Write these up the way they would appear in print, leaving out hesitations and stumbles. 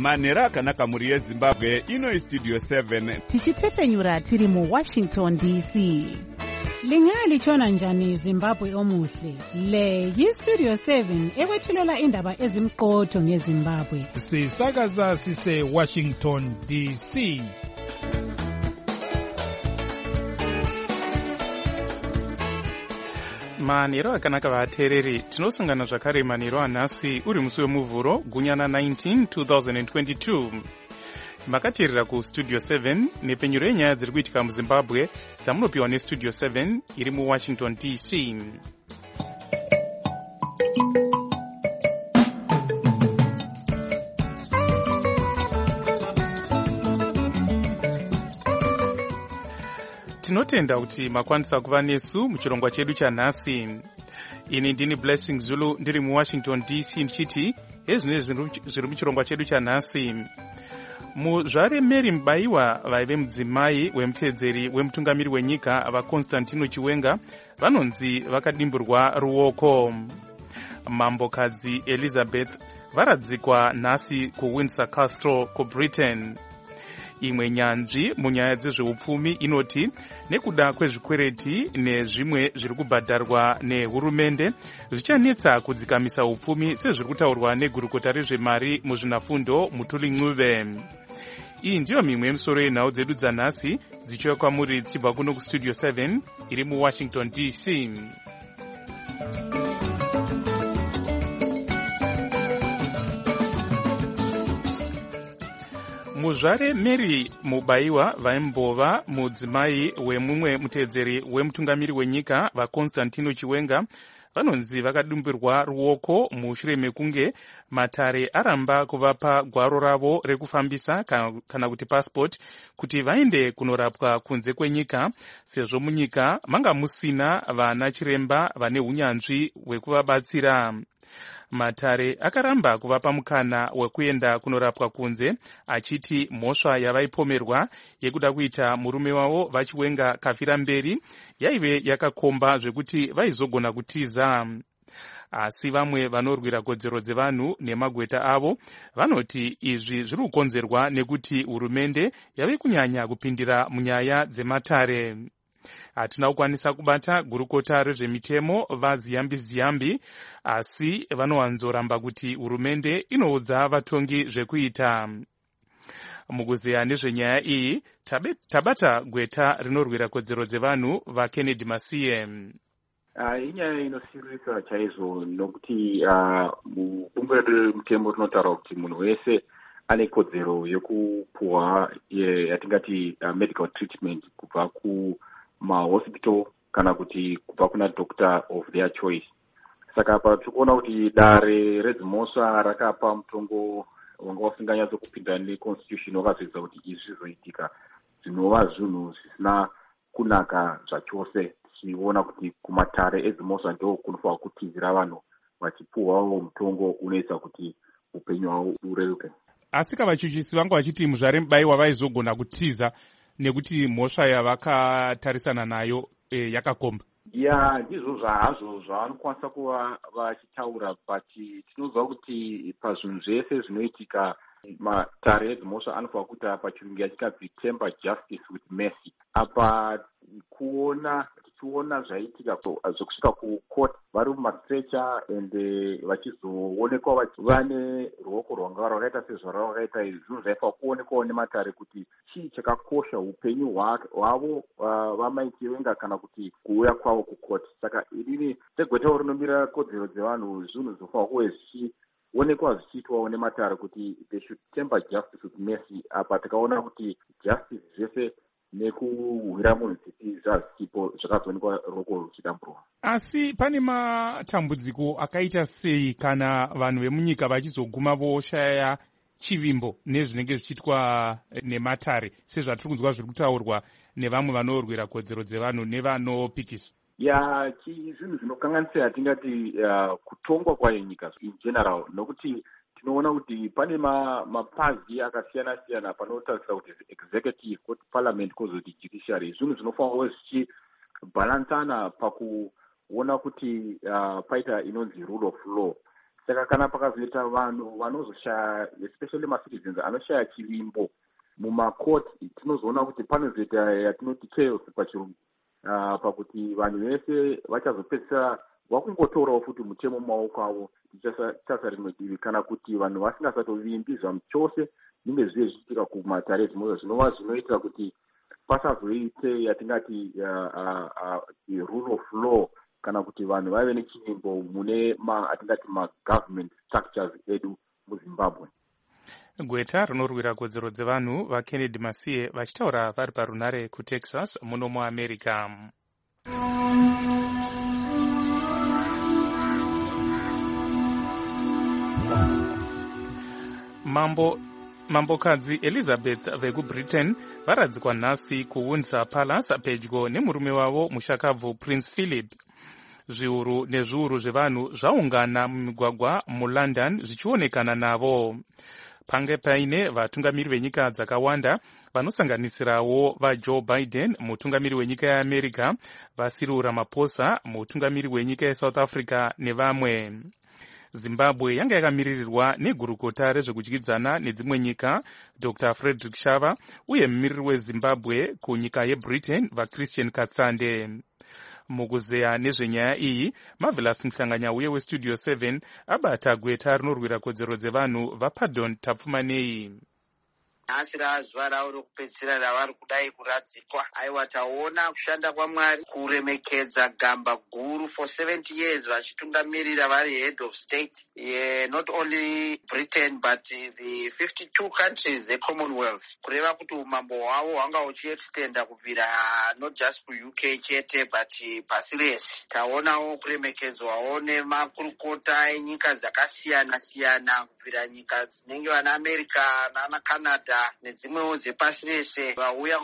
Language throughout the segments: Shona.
manhero akanaka mhuri yezimbabwe. Ino Studio 7 tichitefenyura tiri muWashington DC. Lingalitshona njani Zimbabwe omuhle? Le yiStudio 7 ekwethulela indaba ezimqotho ngeZimbabwe. Sisakaza sise Washington DC. manhero akanaka vateereri, tinosangana zvakare manhero anhasi uri musi wemuvhuro gunyana 19 2022. makateerera kuStudio 7 nepfenyuro yenyaya dziri kuitika muZimbabwe dzamunopiwa neStudio 7 iri muWashington DC. tinotenda kuti makwanisa kuva nesu muchirongwa chedu chanhasi. Ini ndini Blessing Zulu ndiri muWashington DC ndichiti ezvine zviri muchirongwa chedu chanhasi. Muzvare Mary Mubaiwa vaive mudzimai wemutedzeri wemutungamiri wenyika vaConstantino Chiwenga vanonzi vakadimburwa ruoko. Mambokadzi Elizabeth varadzikwa nhasi kuWindsor Castle kuBritain. Imwe nyanzvi munyaya dzezveupfumi inoti nekuda kwezvikwereti nezvimwe zviri kubhadharwa nehurumende zvichanetsa kudzikamisa upfumi sezviri kutaurwa negurukota rezvemari muzvinafundo Mutuli Ncube. Iyi ndiyo mimwe yemisoro yenhau dzedu dzanhasi dzichiuya kwamuri dzichibva kuno kuStudio 7 iri muWashington DC. Muzvare Mary Mubaiwa vaimbova mudzimai wemumwe mutedzeri wemutungamiri wenyika vaConstantino Chiwenga vanonzi vakadimburwa ruoko mushure mekunge matare aramba kuvapa gwaro ravo rekufambisa kana kuti passport kuti vaende kunorapwa kunze kwenyika sezvo munyika manga musina vana chiremba vane hunyanzvi hwekuvabatsira. Matare akaramba kuvapa mukana wekuenda kunorapwa kunze achiti mhosva yavaipomerwa yekuda kuita murume wavo vaChiwenga kafira mberi yaive yakakomba zvekuti vaizogona kutiza. Asi vamwe vanorwira kodzero dzevanhu nemagweta avo vanoti izvi zviri kukonzerwa nekuti hurumende yave kunyanya kupindira munyaya dzematare. Hatina kukwanisa kubata gurukota rezvemitemo vaZiyambi, asi vanowanzoramba kuti hurumende inoudza vatongi zvekuita. Mukuzeya nezvenyaya iyi tabata gweta rinorwira kodzero dzevanhu vaKennedy Masiye. Inyaya inosirisa chaizvo nokuti mubungwe remutemo rinotaura kuti munhu wese ane kodzero yekupuhwa yatingati medical treatment kubva kumahospital kana kuti kubva kuna doctor of their choice. Saka apa tikuona kuti dare redzimhosva rakapa mutongo wanga usinganyatsokupinda neconstitution wakazoita kuti izvi zvizoitika zvinova zvinhu zvisina kunaka zvachose. Tichiona kuti kumatare edzimhosva ndo kunofanira kutizira vanhu vachipuhwawo mutongo unoita kuti upenyu hwavo ureruke. Asi kavachuchisi vanga vachiti Muzvare Mubaiwa vaizogona kutiza nekuti mhosva yavakatarisana nayo yakakomba. Ndizvo zvahazvo zvavanokwanisa kuva vachitaura, but tinoziva kuti pazvinhu zvese zvinoitika matare edzimhosva anofanira kuita pachirungu yachikanzi temper justice with mercy. Apa tichiona zvaitika zvekusvika kucourt vari mumastrecha ende vachizoonekwa vane ruoko rwanga rwakaita sezvarakaita izvi, zvinhu zvaifanira kuonekwawo nematare kuti chii chakakosha upenyu hwavo vamai Chiwenga kana kuti kuuya kwavo kucourt. Saka inini segwetawo rinomira kodzero dzevanhu zvinhu zvinofanira kuve zvichionekwa zvichiitwawo nematare kuti they should temper justice with mercy. Apa tikaona kuti justice zvese nekuhwira munhu dzipi zvazvipo zvakazoonekwa ruoko ruchidamburwa. Asi pane matambudziko akaita sei kana vanhu vemunyika vachizoguma voshaya chivimbo nezvinenge zvichiitwa nematare sezvatiri kunzwa zviri kutaurwa nevamwe vanorwira kodzero dzevanhu nevanopikisa? Zvinhu zvinokanganisira tingati kutongwa kwayo nyika in general, nokuti tinoona kuti pane mapazi akasiyana siyana panotarisira kuti executive, kuti parliament, kozoti judiciary. Zvinhu zvinofanira zvichibhalansana pakuona kuti paita inonzi rule of law. saka kana pakazoita vanhu vanozoshaya especially macitizens anoshaya chivimbo mumakoti, tinozoona kuti panozoita yatinoti chaos pachirungu, pakuti vanhu vese vachazopedzisira vakungotorawo futi mutemo mumaoko avo tichasa rimwe divi, kana kuti vanhu vasingasatovimbi zvamu chose zvinenge zvive zvichiitika kumatare edzimwe zvinova zvinoitira kuti pasazoite yatingati rule of law, kana kuti vanhu vaive nechivimbo mune atingati magovernment structures edu muZimbabwe. Gweta rinorwira kodzero dzevanhu vaKennedy Masiye vachitaura vari parunare kuTexas muno muAmerica. Mambokadzi Elizabeth vekuBritain varadzikwa nhasi kuWindsor Palace pedyo nemurume wavo mushakabvu Prince Philip. Zviuru nezviuru zvevanhu zvaungana mumigwagwa muLondon zvichionekana navo. Pange paine vatungamiri venyika dzakawanda vanosanganisirawo vaJoe Biden, mutungamiri wenyika yeAmerica, vaCyril Ramaphosa, mutungamiri wenyika yeSouth Africa nevamwe. Zimbabwe yanga yakamiririrwa negurukota rezvekudyidzana nedzimwe nyika Dr. Frederick Shava uye mumiriri weZimbabwe kunyika yeBritain vaChristian Katsande. Mukuzeya nezvenyaya iyi, Marvelous Mhlanganya uye weStudio 7 abata gweta rinorwira kodzero dzevanhu vaPardon Tapfumanei. Nhasi zuva ravo rokupedzisira ravari kudai kuradzikwa. Aiwa, taona kushanda kwaMwari, kuremekedza gamba guru for 70 years vachitungamirira vari head of state, not only Britain but the 52 countries the Commonwealth. Kureva kuti umambo hwavo hwanga huchiextenda kubvira not just kuUK chete but pasi rese. Taonawo kuremekedzwawo nemakurukota enyika dzakasiyana siyana, kubvira nyika dzinenge vana America nana Canada nedzimwewo dzepasi rese vauya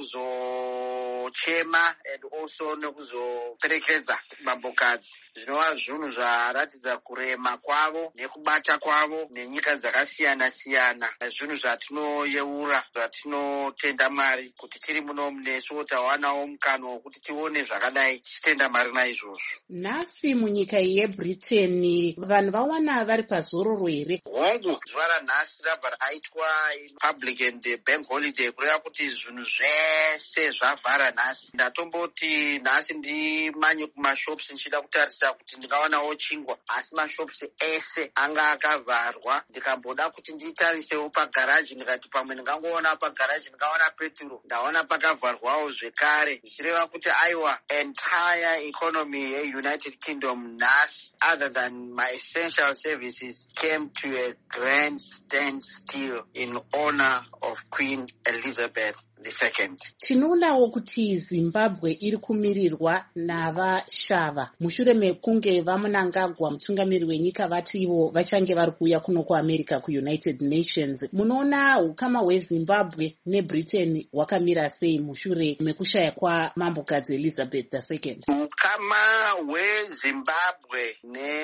kuzochema and also nekuzoperekedza mambokadzi. Zvinova zvinhu zvaratidza kurema kwavo nekubata kwavo nenyika dzakasiyana siyana, zvinhu zvatinoyeura, zvatinotenda Mwari kuti tiri muno munesu tawanawo mukana wokuti tione zvakadai tichitenda Mwari naizvozvo. Nhasi munyika yeBritain vanhu vawana vari pazororo here? Hongu, zuva ranhasi rabva raitwa public and bank holiday, kureva kuti zvinhu zvese zvavhara nhasi. Ndatomboti nhasi ndimanye kumashops ndichida kutarisa kuti ndingawanawo chingwa, asi mashops ese anga akavharwa. Ndikamboda kuti nditarisewo pagaraji, ndikati pamwe ndingangoona pagaraji ndingaona peturo, ndaona pakavharwawo zvekare, zvichireva kuti aiwa, entire economy yeUnited Kingdom nhasi, other than my essential services, came to a grand standstill in honor of Queen Elizabeth II. Tinoonawo kuti Zimbabwe iri kumirirwa navaShava mushure mekunge vaMnangagwa mutungamiri wenyika vativo vachange vari kuuya kuno kuAmerica kuUnited Nations. Munoona ukama hweZimbabwe neBritain hwakamira sei mushure mekushaya kwamambokadzi Elizabeth II? Ukama hweZimbabwe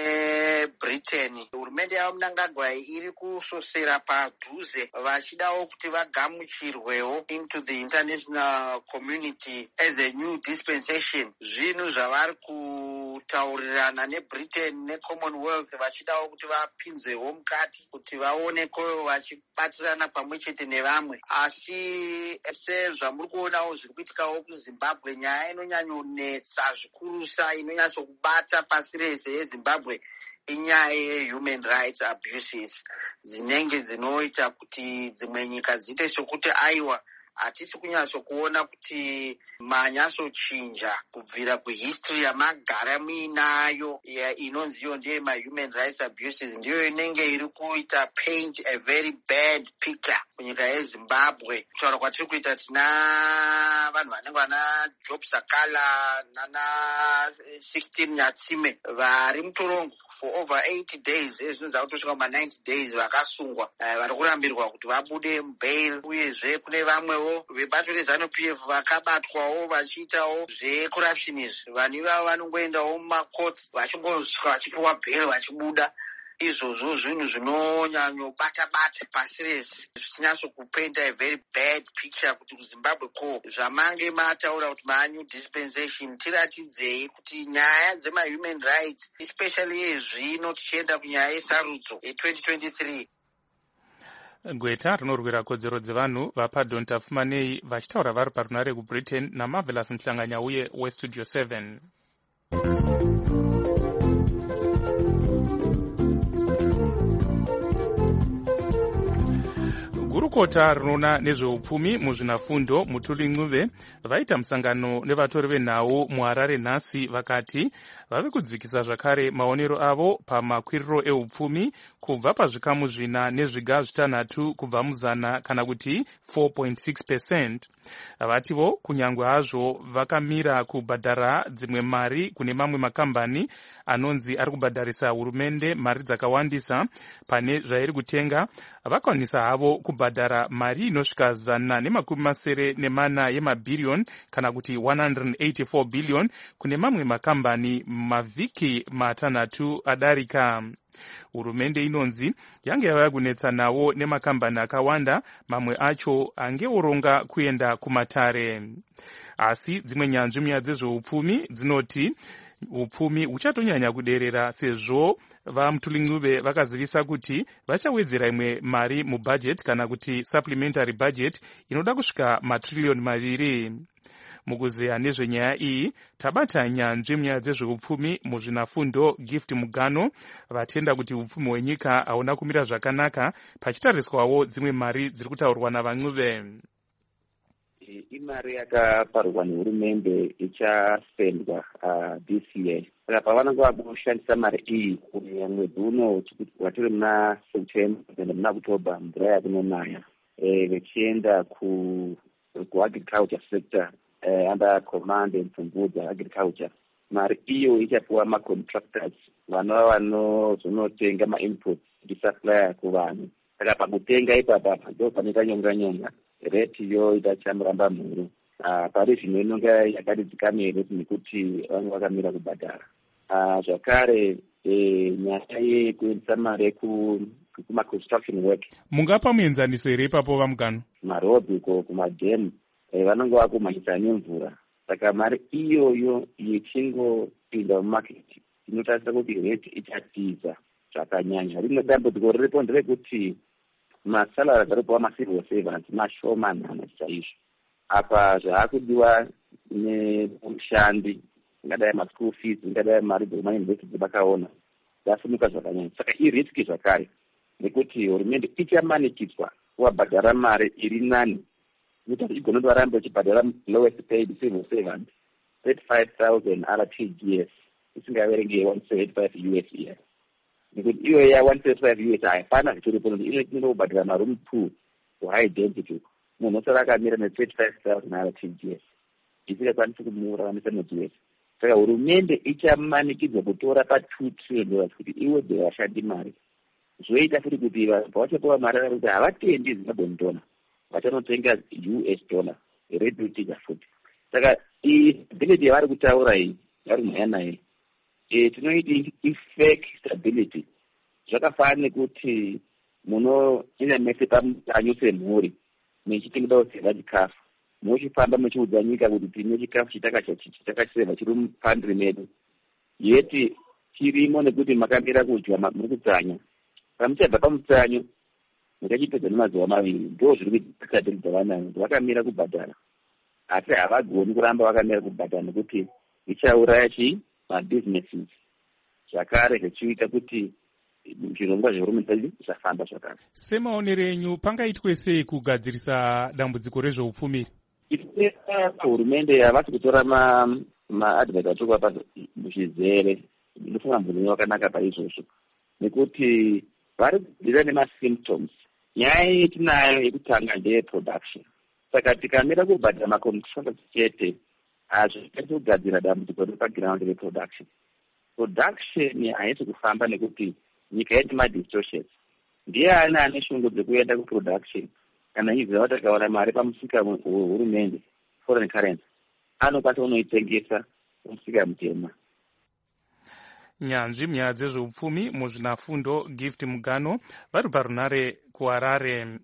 neBritain, hurumende yaMnangagwa iri kusosera padhuze vachidawo kuti vagamuchirwewo into the international community as a new dispensation. Zvinhu zvavari kutaurirana neBritain neCommonwealth vachidawo kuti vapinzewo mukati kuti vaoneko vachibatirana pamwe chete nevamwe. Asi sezvamuri kuonawo zviri kuitikawo kuZimbabwe, nyaya inonyanyonetsa zvikurusa inonyatsokubata pasi rese yeZimbabwe inyaya yehuman rights abuses dzinenge dzinoita kuti dzimwe nyika dziite sokuti aiwa hatisi kunyatsokuona kuti manyatsochinja kubvira kuhistory yamagara muinayo inonzi iyo ndiyo mahuman rights abuses, ndiyo inenge iri kuita paint a very bad picture kunyika yeZimbabwe. Kutaura kwatiri kuita tina vanhu vanenge vana Job Sakala nana 16 Nyatsime vari mutorongo for over 80 days, zvinonzi kutosvika kuma 90 days vakasungwa, vari kurambirwa kuti vabude mubail. Uyezve kune vamwewo vebato reZANU-PF vakabatwawo vachiitawo zvecorruption izvi. Vanhu ivavo vanongoendawo mumacourts vachingosvika vachipiwa bail vachibuda. izvozvo zvinhu zvinonyanyobata-bata pasi rese zvichinyatsokupenda a very bad picture kuti kuzimbabwe zvamange mataura kuti manew dispensation tiratidzei kuti nyaya dzemahuman rights especially yezvino tichienda kunyaya yesarudzo ye2023. Gweta rinorwira kodzero dzevanhu vaPardon Tafumanei vachitaura vari parunare kuBritain naMarvelous Mhlanganya uye weStudio 7. Gurukota rinoona nezveupfumi muzvinafundo Mutuli Ncube vaita musangano nevatori venhau muHarare nhasi vakati vave kudzikisa zvakare maonero avo pamakwiriro eupfumi kubva pazvikamu 4 nezviga 6 kubva muzana kana kuti 4.6%. Vativo kunyangwe hazvo vakamira kubhadhara dzimwe mari kune mamwe makambani anonzi ari kubhadharisa hurumende mari dzakawandisa pane zvairi kutenga, vakwanisa havo kubhadhara mari inosvika 184 yemabhiriyoni kana kuti 184 billion kune mamwe makambani mavhiki 6 adarika. Hurumende inonzi yange yava kunetsa nawo nemakambani akawanda, mamwe acho angeoronga kuenda kumatare. Asi dzimwe nyanzvi munyaya dzezveupfumi dzinoti upfumi huchatonyanya kuderera sezvo vaMutuli Ncube vakazivisa kuti vachawedzera imwe mari mubudget kana kuti supplementary budget inoda kusvika matrillion 2. Mukuzeya nezvenyaya iyi tabata nyanzvi munyaya dzezveupfumi muzvinafundo Gift Mugano vatenda kuti upfumi hwenyika hauna kumira zvakanaka pachitariswawo dzimwe mari dziri kutaurwa navaNcube. Imari yakaparwa nehurumende ichasendwa this year. Saka pavanenge vakushandisa mari iyi kunyanya mwedzi uno watiri muna September kuenda muna October mvura yakunonaya vechienda kuagriculture sector under command and Pfumvudza agriculture. Mari iyo ichapiwa macontractors vanozonotenga mainputs ndisupplier kuvanhu. Saka pakutenga ipapa ndo panoita nyonga rate iyo itachamuramba mhuru. Pari zvino inonga yakati dzikamere nekuti vanhu vakamira kubhadhara. Zvakare nyaya yekuendesa mari kuma-construction work. Mungapa muenzaniso here ipapo vaMugano? Marodhi kumadhemu vanonge vakumhanyisa nemvura. Saka mari iyoyo yechingopinda mumaketi inotarisa kuti rate ichatiza zvakanyanya. Rimwe dambudziko riripo nderekuti masalari aripowa macivil servants mashomanana chaizvo. Apa zvaakudiwa nemushandi, ingadai maschool fees, ingadai mari dzemayunivhesiti vakaona dzasimuka zvakanyanya. Saka iriski zvakare nekuti hurumende ichamanikidzwa kuvabhadhara mari iri nani kuti igone varambe vachibhadhara lowest paid civil servant 35,000 RTGS isingaverenge 175 US year. Nekuti iyo ya 175 US haifana zvichiripo nokuti inoenda kubhadhara maroom 2 kuhigh density. Munhu osara akamira ne35,000 RTGS isingakwanisi kumuraramisa mwedzi wese. Saka hurumende ichamanikidzwa kutora pa$2 trillion kuti iwedze vashandi mari. Zvoita futi kuti pavachapiwa mari kuti havatendi Zimbabwean dollar, vachanotenga US dollar reducing futi. Saka stability yavari kutaura iyi vari mhaya nayo tinoiti fake stability. Zvakafanana nekuti munoenda mese pamutanyu semhuri muchitengeda kuseva chikafu, muchifamba muchiudza nyika kuti tine chikafu chitakaseva chiri mupandiri medu, yeti chirimo nekuti makamira kudya muri kutsanya. Pamuchabva pamutsanyu mukachipedza nemazuva 2 ndo zviri kustabilidza vanayo kuti vakamira kubhadhara. Asi havagoni kuramba vakamira kubhadhara nekuti vichauraya mabusinesses zvakare zvichiita kuti zvirongwa zvehurumende zvafamba zvakare. Semaonero enyu pangaitwe sei kugadzirisa dambudziko rezveupfumi? Hurumende havasi kutora maadvaita atokuva muzvizere. Ndofunga mbunyo wakanaka paizvozvo nekuti vari kudzira nemasymptoms. Nyaya yetinayo yekutanga ndeyeproduction. Saka tikamira kubhadhara macontractors chete hazvitaiti kugadzira dambudziko repaground reproduction. Production haisi kufamba nekuti nyika yedu madistortions. Ndiani ane shungu dzekuenda kuproduction kana iziva kuti akawana mari pamusika hurumende foreign currency anokwanisa kunoitengesa kumusika mutema. nyanzvi munyaya dzezveupfumi muzvinafundo Gift Mugano vari parunare kuHarare.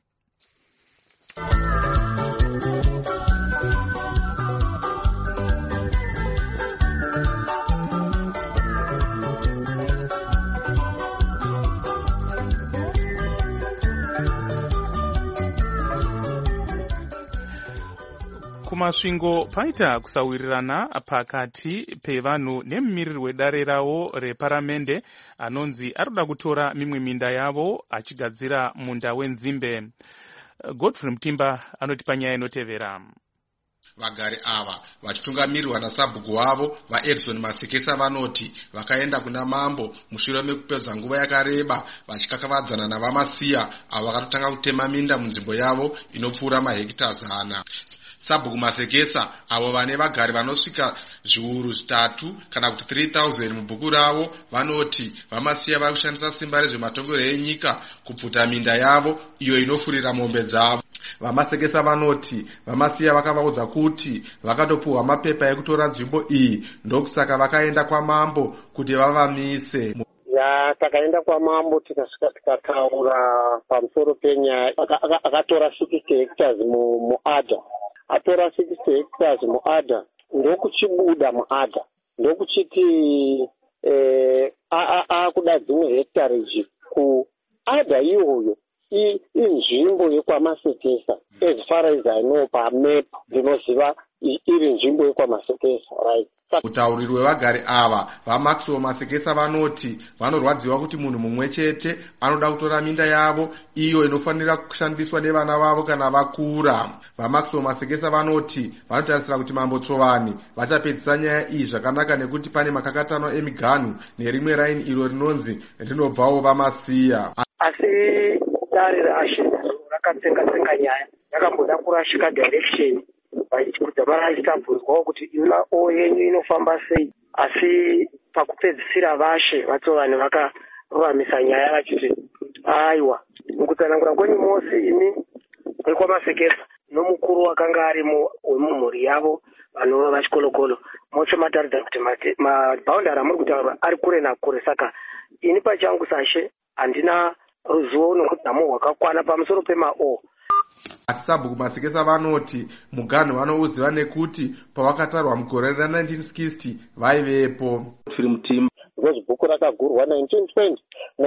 Kumasvingo paita kusawirirana pakati pevanhu nemumiriri wedare ravo reparamende anonzi arikuda kutora mimwe minda yavo achigadzira munda wenzimbe. Godfrey Mutimba anotipa nyaya inotevera. Vagari ava vachitungamirirwa nasabhuku wavo vaEdison Masekesa vanoti vakaenda kuna mambo mushure mekupedza nguva yakareba vachikakavadzana navamasiya avo vakatotanga kutema minda munzvimbo yavo inopfuura mahekita 100. Sabhuku Masekesa avo vane vagari vanosvika zviuru 3 kana kuti 3000 mubhuku ravo vanoti vamasiya vari kushandisa simba rezvematongero enyika kupfuta minda yavo iyo inofurira mombe dzavo. Vamasekesa vanoti vamasiya vakavaudza kuti vakatopuhwa mapepa ekutora nzvimbo iyi, ndokusaka vakaenda kwamambo kuti vavamise. Takaenda kwamambo tikasvika tikataura pamusoro penyaya. Akatora 60 hectares muAdha. Atora 60 hectares muAdha ndokuchibuda muAdha ndokuchiti akuda dzimwe hectares kuAdha iyoyo inzvimbo yekwamasekesa. As far as I know pamap ndinoziva iri nzvimbo yekwamasekesa, right? Mutauriri wevagari ava vaMaxwell Masekesa vanoti vanorwadziwa kuti munhu mumwe chete anoda kutora minda yavo iyo inofanira kushandiswa nevana vavo kana vakura. VaMaxwell Masekesa vanoti vanotarisira kuti Mambo Tsovani vachapedzisa nyaya iyi zvakanaka nekuti pane makakatano emiganhu nerimwe raini iro rinonzi rinobvawo vamasiya. Asi dare raAshe rakatsenga nyaya yakamboda kurashika direction vachikudza varaitabvunzwawo kuti o yenyu inofamba sei, asi pakupedzisira vashe vatsovani vakavamisa nyaya vachiti aiwa mukutsanangura kwenyu mose imi wekwamasekesa nomukuru wakanga ari wemumhuri yavo vanova vachikolokolo mose mataridza kuti mabhaundari amuri kutaura ari kure nakure. Saka ini pachangu sashe handina ruzivo nokuti namo hwakakwana pamusoro pemao. Asi Sabhuku Masekesa vanoti muganhu vanouziva nekuti pavakatarwa mugore ra1960 vaivepo. Because bhuku rakagurwa 1920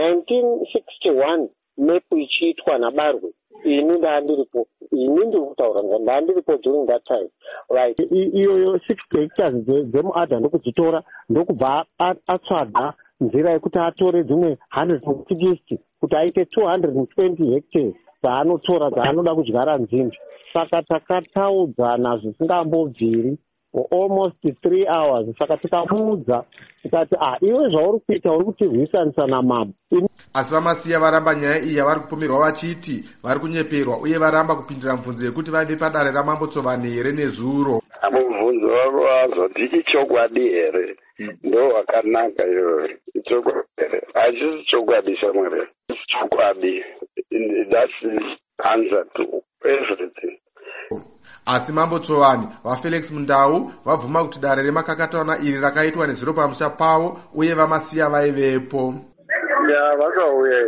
1961 mepu ichiitwa naBarwe ini ndandiripo, ini ndiri kutaura ndandiripo during that time, right? Iyoyo 60 hectares dzemuAdha ndokudzitora ndokubva atsvaga nzira yekuti atore dzimwe 160 kuti aite 220 hectares dzaanotora dzaanoda kudyara nzimbe. Saka takataudzana zvisingambobviri for almost 3 hours. Saka tikamuudza tikati iwe zvauri kuita uri kutirwisanisa namambo. Asi vamasiya varamba nyaya iyi yavari kupomerwa vachiti vari kunyeperwa uye varamba kupindira mubvunzo yekuti vaive padare raMambo Tsovani here nezuro. Mubvunzo wavo wazoti ichokwadi here ndo wakanaka iyoyo. Ichokwadi here hachisi chokwadi shamwari, chokwadi. That's the answer to everything. Asi Mambo Tsovani vaFelix Mundau vabvuma kuti dare remakakataona iri rakaitwa nezuro pamusha pavo uye vamasiya vaivepo. Vakauya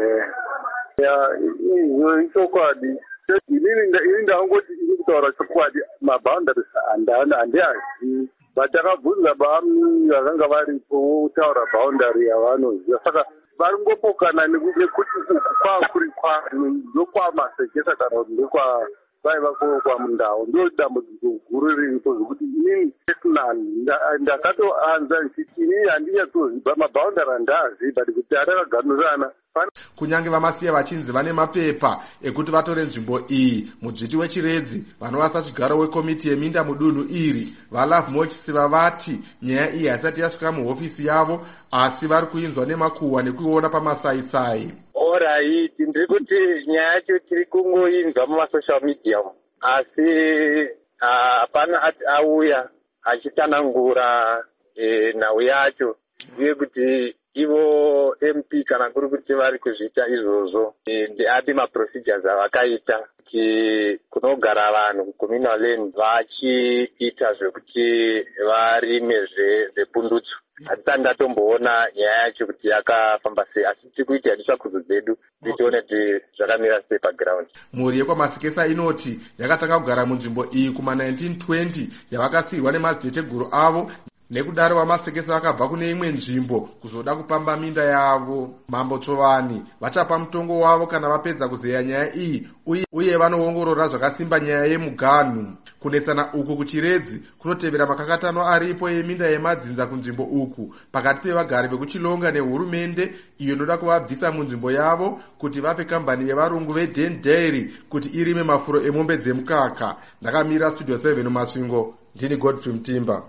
iyo ichokwadi. Ini ndangoti iri kutaura chokwadi, mabhaundaries handiazivi. Vatakabvunza bami vakanga varipo kutaura bhaundari yavanoziva. Saka varingopokana nekuti kwakuri ndokwamasekesa kana kuti vaiva kwa Mundau. Ndo dambudziko guru riripo zvokuti inini personally ndakatoanza nchiti inini handinyatsozviba mabhaundari handaazivi, but kuti atakaganhurana. Kunyange vamasiya vachinzi vane mapepa ekuti vatore nzvimbo iyi, mudzviti wechiredzi vanova sachigaro wekomiti yeminda mudunhu iri vaLove Mochisiva vati nyaya iyi haisati yasvika muhofisi yavo, asi vari kuinzwa nemakuhwa nekuiona pamasaisai. Alright, ndiri kuti nyaya yacho tiri kungoinzwa mumasocial media, asi hapana auya achitanangura nhau yacho uye kuti ivo MP kana kuri kuti vari kuzviita izvozvo ndeapi maprocedures avakaita kuti kunogara vanhu kucommunal land vachiita zvekuti varime zvepundutso. Hatita ndatomboona nyaya yacho kuti yakafamba sei, asi tiri kuita tsvakurudzo dzedu kuti tione kuti zvakamira sei paground. Mhuri yekwamasekesa inoti yakatanga kugara munzvimbo iyi kuma-1920 yavakasiyirwa nemadziteteguru avo. Nekudaro vamasekesa vakabva kune imwe nzvimbo kuzoda kupamba minda yavo. Mambo Tsovani vachapa mutongo wavo kana vapedza kuzeya nyaya iyi, uye vanoongorora zvakasimba nyaya yemuganhu. Kunesana uku kuchiredzi kunotevera makakatano aripo yeminda yemadzinza kunzvimbo uku pakati pevagari vekuchilonga nehurumende iyo inoda kuvabvisa munzvimbo yavo kuti vape kambani yevarungu veDen Dairy kuti irime mafuro emombe dzemukaka. Ndakamira Studio 7 muMasvingo, ndini Godfrey Mutimba.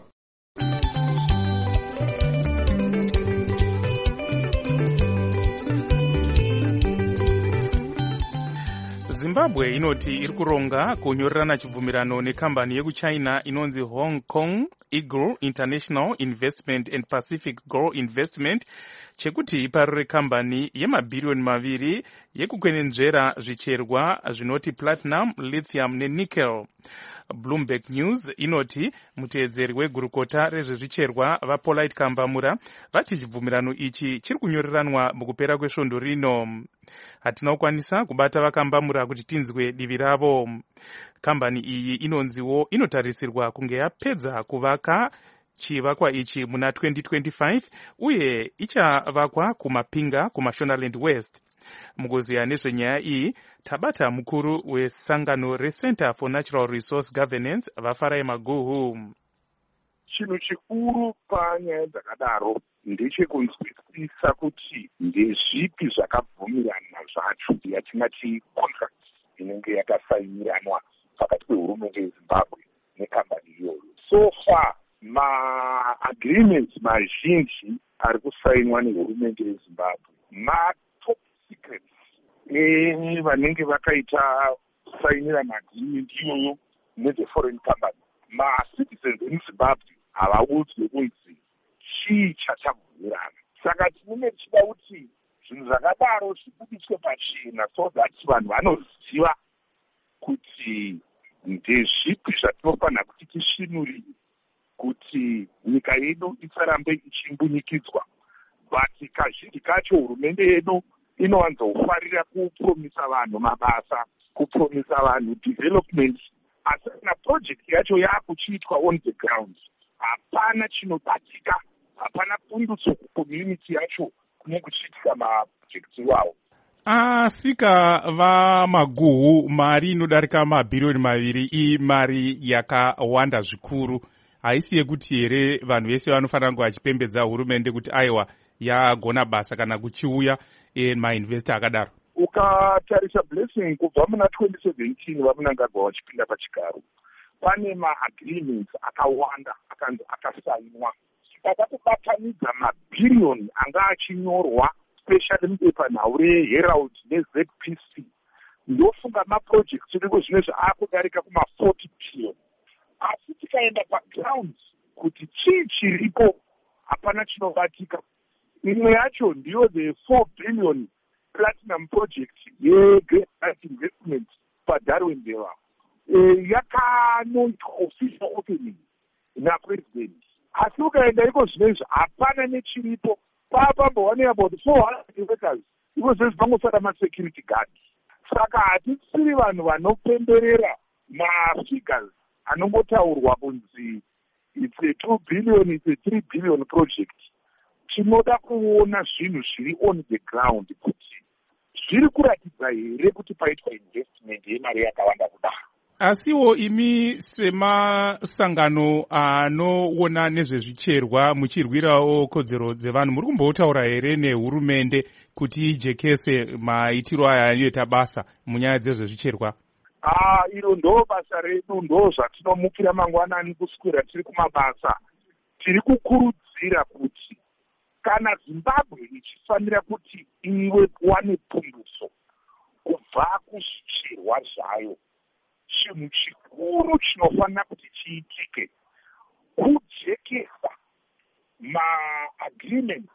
Zimbabwe inoti iri kuronga kunyorerana chibvumirano nekambani yekuchina inonzi Hong Kong Eagle International Investment and Pacific Gold Investment chekuti iparure kambani yemabhiriyoni 2 yekukwenenzvera zvicherwa zvinoti platinum, lithium nenickel. Bloomberg News inoti muteedzeri wegurukota rezvezvicherwa vaPolite Kambamura vati chibvumirano ichi chiri kunyoreranwa mukupera kwesvondo rino. Hatina kukwanisa kubata vaKambamura kuti tinzwe divi ravo. Kambani iyi inonziwo inotarisirwa kunge yapedza kuvaka chivakwa ichi muna 2025 uye ichavakwa kuMapinga kuMashonaland West. Mukuziya nezvenyaya iyi tabata mukuru wesangano reCenter for Natural Resource Governance vaFarai Maguhu. Chinhu chikuru panyaya dzakadaro ndechekunzwisisa kuti ndezvipi zvakabvumirana zvacho yatingati contract inenge yakasainiranwa pakati pehurumende yeZimbabwe nekambani iyoyo. So far ma-agreements mazhinji ari kusainwa nehurumende yeZimbabwe ma-top secrets vanenge vakaita kusainira ma-agreement iyoyo neze-foreign company. Ma-citizens emuZimbabwe havaudzwe kunzi chii chachabvumirana. Saka tinenge tichida kuti zvinhu zvakadaro zvibudiswe pachena so that vanhu vanoziva kuti ndezvipi zvatinofanira kuti tisvinurire kuti nyika yedu isarambe ichimbunyikidzwa. But kazhinji kacho hurumende yedu inowanzofarira kupromisa vanhu mabasa, kupromisa vanhu development, asi kana project yacho yakuchiitwa on the ground hapana chinobatika, hapana pundutso kucommunity yacho kune kuchiitika maprojects iwawo. Asika vaMaguhu, mari inodarika mabhiriyoni 2 imari yakawanda zvikuru. Haisi yekuti here vanhu vese vanofanira kunge vachipembedza hurumende kuti aiwa yagona basa kana kuchiuya mainvesta akadaro. Ukatarisa Blessing kubva muna 2017 vaMnangagwa vachipinda pachigaro, pane ma-agreements akawanda akanzi akasainwa akakubatanidza mabhiriyoni anga achinyorwa especially mupepanhau reHerald neZPC. Ndofunga maprojects iriko zvinezvi akudarika kuma-40 billion. Asi tikaenda paground kuti chii chiripo hapana chinobatika. Imwe yacho ndiyo the 4 billion platinum project yeGreat Light Investment paDarwin Deva. Yakanoitwa official opening napresident. Asi ukaenda iko zvinezvi hapana nechiripo. Papambowane about 400 workers iko zvezvi pangosara ma-security guard. Saka hatisiri vanhu vanopemberera ma-figures anongotaurwa kunzi it's a 2 billion, it's a 3 billion project. Tinoda kuona zvinhu zviri on the ground kuti zviri kuratidza here kuti paitwa investment yemari yakawanda kudaro. Asiwo imi semasangano anoona nezvezvicherwa muchirwirawo kodzero dzevanhu, muri kumbotaura here nehurumende kuti ijekese maitiro aya anoita basa munyaya dzezvezvicherwa? Iro ndo basa redu, ndo zvatinomukira mangwanani kuswera tiri kumabasa. Tiri kukurudzira kuti kana Zimbabwe ichifanira kuti iwe wane pundutso kubva kuzvicherwa zvayo, chinhu chikuru chinofanira kuti chiitike kujekesa ma-agreements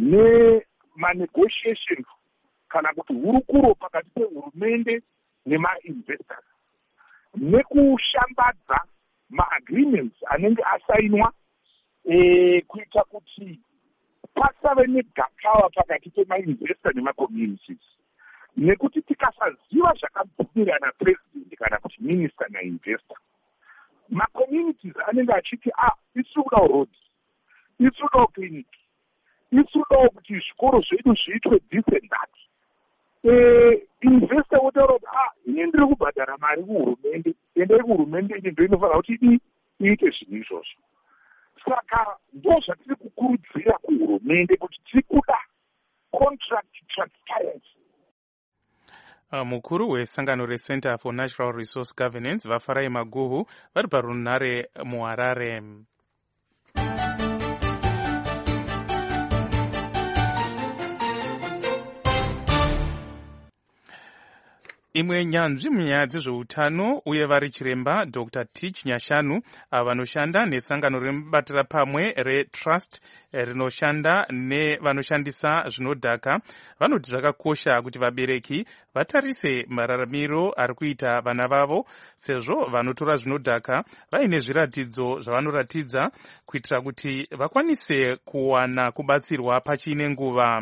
nema-negotiations kana kuti hurukuro pakati pehurumende nema-investors, nekushambadza ma-agreements anenge asainwa kuita kuti pasave negakava pakati pemainvesta nemacommunities, nekuti tikasaziva zvakabvumirana president kana kuti minister nainvesta, macommunities anenge achiti isi kudawo roads, isi kudawo clinic, isi kudawo kuti zvikoro zvedu zviitwe this and that. Investor wotaura kuti ini ndiri kubhadhara mari kuhurumende, endai kuhurumende ine ndo inofanira kuti iite zvinhu izvozvo. Saka ndo zvatiri kukurudzira kuhurumende kuti tiri kuda contract transparency. Mukuru wesangano reCenter for Natural Resource Governance Vafarai Maguhu vari parunhare muHarare. Imwe nyanzvi munyaya dzezveutano uye vari chiremba Dr. Tich Nyashanu vanoshanda nesangano rinobatira pamwe reTrust rinoshanda nevanoshandisa zvinodhaka vanoti zvakakosha kuti vabereki vatarise mararamiro ari kuita vana vavo sezvo vanotora zvinodhaka vaine zviratidzo zvavanoratidza kuitira kuti vakwanise kuwana kubatsirwa pachine nguva.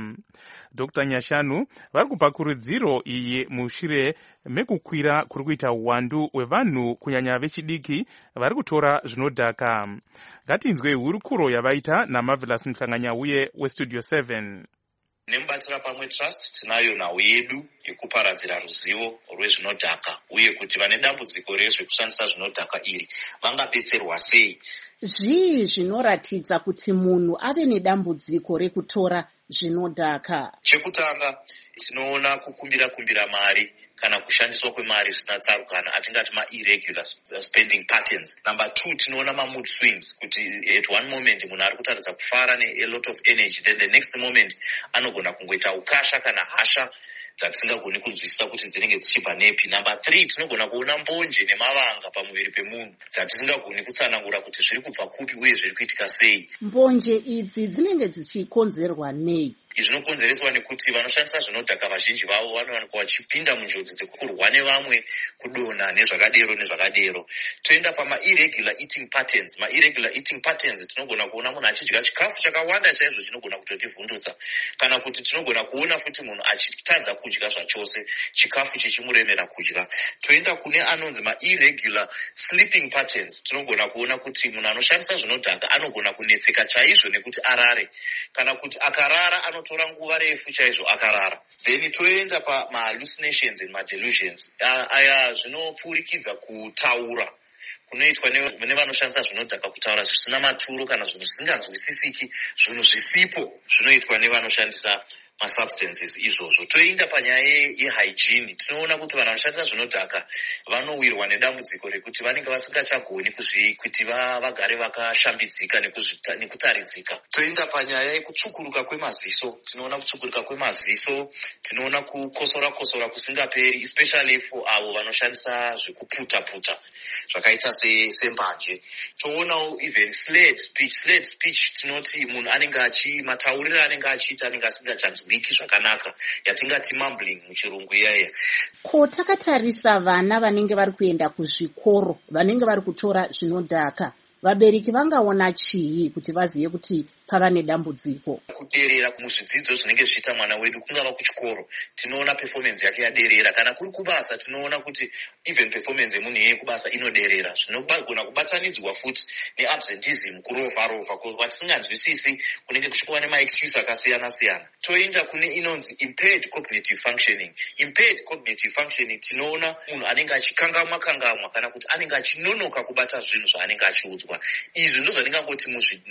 Dr. Nyashanu vari kupa kurudziro iyi mushure mekukwira kuri kuita uwandu hwevanhu kunyanya vechidiki vari kutora zvinodhaka. Ngatinzwe hurukuro yavaita naMarvelous Mhlanganyauye weStudio 7. Nemubatira pamwe Trust tinayo nhau yedu yekuparadzira ruzivo rwezvinodhaka uye kuti vane dambudziko rezvekushandisa zvinodhaka iri vangabetserwa sei. Zvii zvinoratidza kuti munhu ave nedambudziko rekutora zvinodhaka? Chekutanga tinoona kukumbira mari kana kushandiswa kwemari zvisina tsarukana, atingati ma-irregular spending patterns. Number 2, tinoona ma-mood swings, kuti at one moment munhu ari kutaridza kufara ne a lot of energy, then the next moment anogona kungoita ukasha kana hasha dzatisingagoni kunzwisisa kuti dzinenge dzichibva nepi. Number 3, tinogona kuona mbonje nemavanga pamuviri pemunhu dzatisingagoni kutsanangura kuti zviri kubva kupi uye zviri kuitika sei. Mbonje idzi dzinenge dzichikonzerwa nei? Izvi zvinokonzereswa nekuti vanoshandisa zvinodhaka vazhinji vavo vanowanikwa vachipinda munjodzi dzekurwa nevamwe, kudonha nezvakadero. Toenda pama-irregular eating patterns. Ma-irregular eating patterns tinogona kuona munhu achidya chikafu chakawanda chaizvo chinogona kutotivhundutsa, kana kuti tinogona kuona futi munhu achitadza kudya zvachose, chikafu chichimuremera kudya. Toenda kune anonzi ma-irregular sleeping patterns. Tinogona kuona kuti munhu anoshandisa zvinodhaka anogona kunetseka chaizvo nekuti arare, kana kuti akarara anotora nguva refu chaizvo akarara. Then toenda pama-hallucinations and ma-delusions. Aya zvinopfurikidza kutaura kunoitwa nevanoshandisa zvinodhaka, kutaura zvisina maturo kana zvinhu zvisinganzwisisiki, zvinhu zvisipo zvinoitwa nevanoshandisa ma-substances izvozvo. Toenda panyaya yehygiene. Tinoona kuti vanhu vanoshandisa zvinodhaka vanowirwa nedambudziko rekuti vanenge vasingachagoni kuti vagare vakashambidzika nekutaridzika. Toenda panyaya yekutsvukuruka kwemaziso. Tinoona kutsvukuruka kwemaziso, tinoona kukosora kusingaperi, especially for avo vanoshandisa zvekuputa zvakaita sembanje. Toonawo even slurred speech. Tinoti munhu anenge matauriro anenge achiita anenge asingachanzwi wiki zvakanaka, yatingati mumbling muchirungu iyaya. Ko takatarisa vana vanenge vari kuenda kuzvikoro, vanenge vari kutora zvinodhaka, vabereki vangaona chii kuti vazive kuti pava nedambudziko? Kuderera muzvidzidzo zvinenge zvichiita mwana wedu, kungava kuchikoro tinoona performance yake yaderera, kana kuri kubasa tinoona kuti even performance yemunhu yekubasa inoderera. Zvinogona kubatanidzwa futi neabsentism, kurova kwatisinganzwisisi kunenge kuchikuva nemaexcuse akasiyana. Toenda kune inonzi impaired cognitive functioning. Impaired cognitive functioning tinoona munhu anenge achikangamwa kana kuti anenge achinonoka kubata zvinhu zvaanenge achiudzwa. Izvi ndo zvandingangoti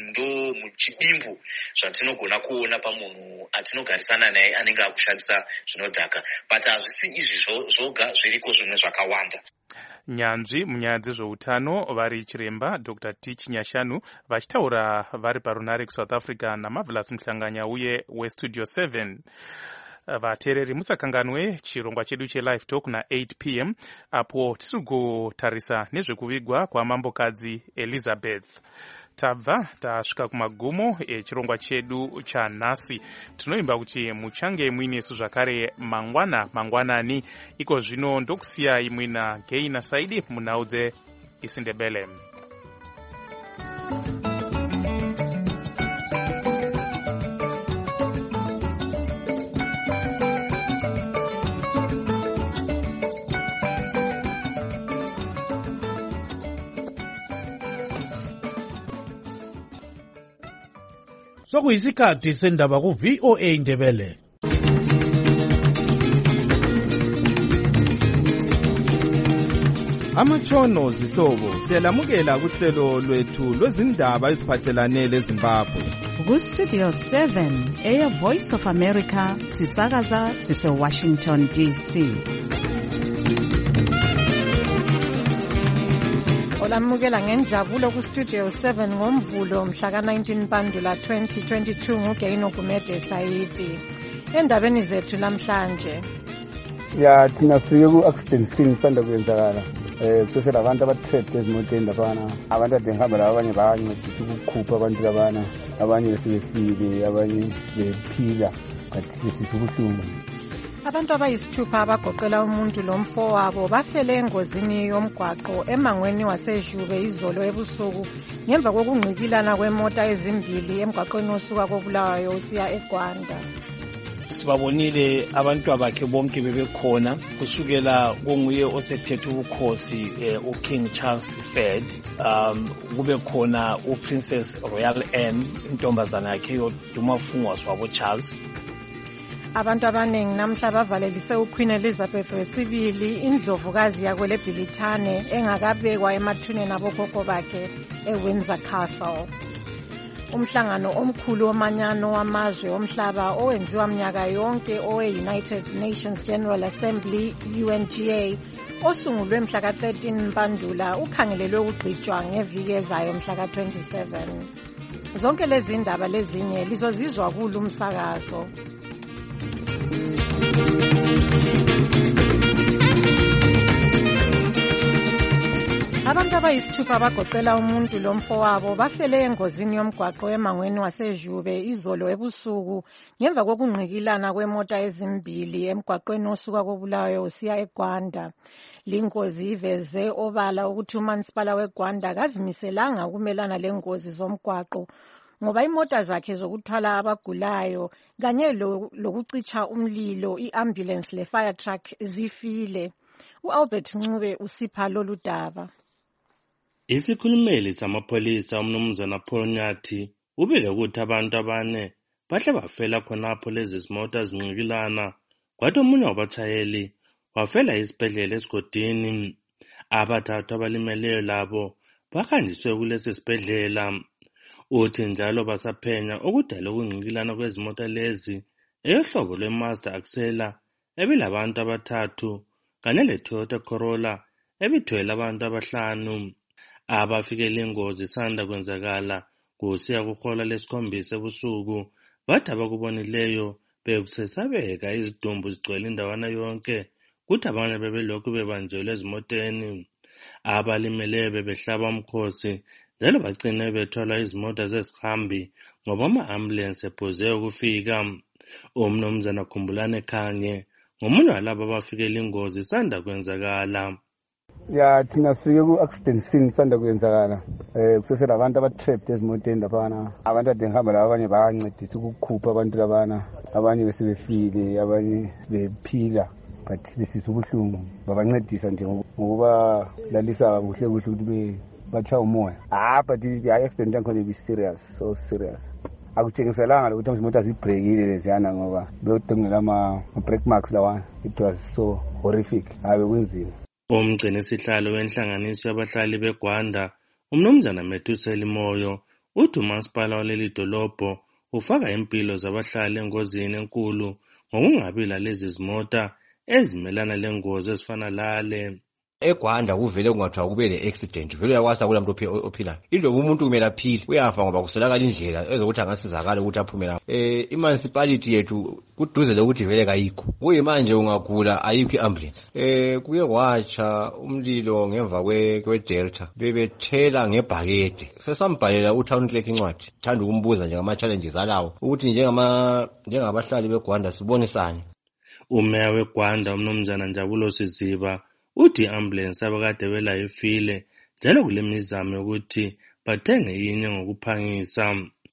muchidimbu zvatinogona kuona pamunhu atinogarisana naye anenge akushandisa zvinodhaka, but hazvisi izvi zvoga, zviriko zvimwe zvakawanda. Nyanzvi munyaya dzezveutano vari chiremba Dr. Tich Nyashanu vachitaura vari parunare kuSouth Africa naMarvelous Mhlanganyauye weStudio 7. Vateereri musakanganwe chirongwa chedu cheLive Talk na8 p.m. apo tiri kutarisa nezvekuvigwa kwamambokadzi Elizabeth. Tabva tasvika kumagumo echirongwa chedu chanhasi. Tinoimba kuti muchange muinesu zvakare mangwanani. Iko zvino ndokusiyai mwina Geina Saidi munhau dzeIsindebele. Sokuyisikhathi sendaba ku VOA Indebele. Amatshono zihlobo siyalamukela kuhlelo lwethu lwezindaba eziphathelane leZimbabwe. Ku-Studio 7 Air Voice of America sisakaza sise-Washington DC. Olamukela ngenjabulo ku-Studio 7 ngomvulo mhla ka-19 Mpandula 2022 nguGaino Gumede Sayiti. Endabeni zethu namhlanje. Ya thina siye ku-accident scene sanda kwenzakala. Kusese labantu abatrapped ezimoteni laphana. Abantu adengihamba laba abanye bayancedisa ukukhupha abantu labana. Abanye besebefile, abanye bephila. Kathi besizwa ubuhlungu. Abantu abayisithupha abagoqela umuntu lomfowabo bafele engozini yomgwaqo emangweni waseJube izolo ebusuku ngemva kokungqikilana kwemota ezimbili emgwaqweni osuka koBulawayo usiya eGwanda. Sibabonile abantu abakhe bonke bebekhona kusukela konguye osethethe ubukhosi uKing Charles III kube khona uPrincess Royal Anne intombazana yakhe yoduma fungwas wabo Charles. Abantu abaningi namhla bavalelise uQueen Elizabeth II indlovukazi yakwele Bhilithane engakabekwa emathuneni abokhokho bakhe eWindsor Castle. Umhlangano omkhulu womanyano wamazwe omhlaba owenziwa mnyaka yonke owe-United Nations General Assembly UNGA osungulwe mhla ka-13 Mpandula ukhangelelwe ukugqitshwa ngeviki ezayo mhla ka-27. Zonke lezi ndaba lezinye lizozizwa kulo umsakazo. Abantu abayisithupha bagoqela umuntu lomfowabo bafele engozini yomgwaqo emangweni waseJube izolo ebusuku ngemva kokungqikilana kwemota ezimbili emgwaqweni osuka koBulawayo usiya eGwanda. Lingozi iveze obala ukuthi uMansipala weGwanda kazimiselanga ukumelana lengozi zomgwaqo ngoba imota zakhe zokuthwala abagulayo kanye lokucitsha umlilo iambulance le-fire truck zifile. U-Albert Ncube usipha lolu daba. Isikhulumeli samapholisa umnumzana Paul Nyathi ubike ukuthi abantu abane bahle bafela khonapho lezi zimota zinqikilana kwathi omunye wabatshayeli wafela esibhedlela esigodini. Abathathu abalimeleyo labo bahanjiswe kulesi sibhedlela. Uthi njalo basaphenya okudala ukungqikilana kwezimota lezi eyohlobo lweMazda Axela ebilabantu abathathu kanye leToyota Corolla ebithwele abantu abahlanu. Abafikele ingozi sanda kwenzakala kusiya kuhola lesikhombisa ebusuku bathi abakubonileyo bekusesabeka izidumbu zigcwele indawana yonke kuthi abanye bebelokhu bebanjelwe ezimoteni. Abalimeleyo bebehlaba umkhosi njalo bagcine bethwala izimota zesihambi ngoba ama-ambulance ephuze ukufika. Umnumzana Khumbulane Khange ngomunye walabo abafikele ingozi sanda kwenzakala. Ya thina siye ku-accident scene sanda kwenzakala. Kusese labantu abatrapped ezimoteni laphana. Abantu adengihamba laba abanye bayancedisa ukukhupha abantu labana. Abanye besebefile, abanye bephila. But besizwa ubuhlungu babancedisa nje ngokuba lalisa kuhle ukuthi batshaya umoya. But i-accident yakhona ibi-serious, so serious. Akutshengiselanga ukuthi izimota zibrekile leziyana ngoba bekudingela ama-brake marks lawana. It was so horrific. Kunzima. Umgcini sihlalo wenhlanganiso yabahlali beGwanda umnumzana Methusela Moyo uthi uMansipala waleli dolobho ufaka impilo zabahlali engozini enkulu ngokungabi lalezi zimota ezimelana lengozi ezifana lale. eGwanda kuvele kungathiwa kube le-accident vele uyakwasa kula muntu ophilayo iloba umuntu kumele aphile uyafa ngoba kuswelakala indlela ezokuthi angasizakala ukuthi aphume lapho. I-municipality yethu kuduze lokuthi vele kayikho kuyimanje ungagula ayikho i-ambulance. Kuye kwatsha umlilo ngemva kwe-Delta bebethela ngebhakede sesambhalela uTown Clerk incwadi thanda ukumbuza nje ngama-challenges alawo ukuthi njengabahlali beGwanda sibonisane. Umeya weGwanda umnumzana Njabulo Siziba uthi i-ambulance abakade belayifile njalo kule mizamo yokuthi bathenge inye ngokuphangisa.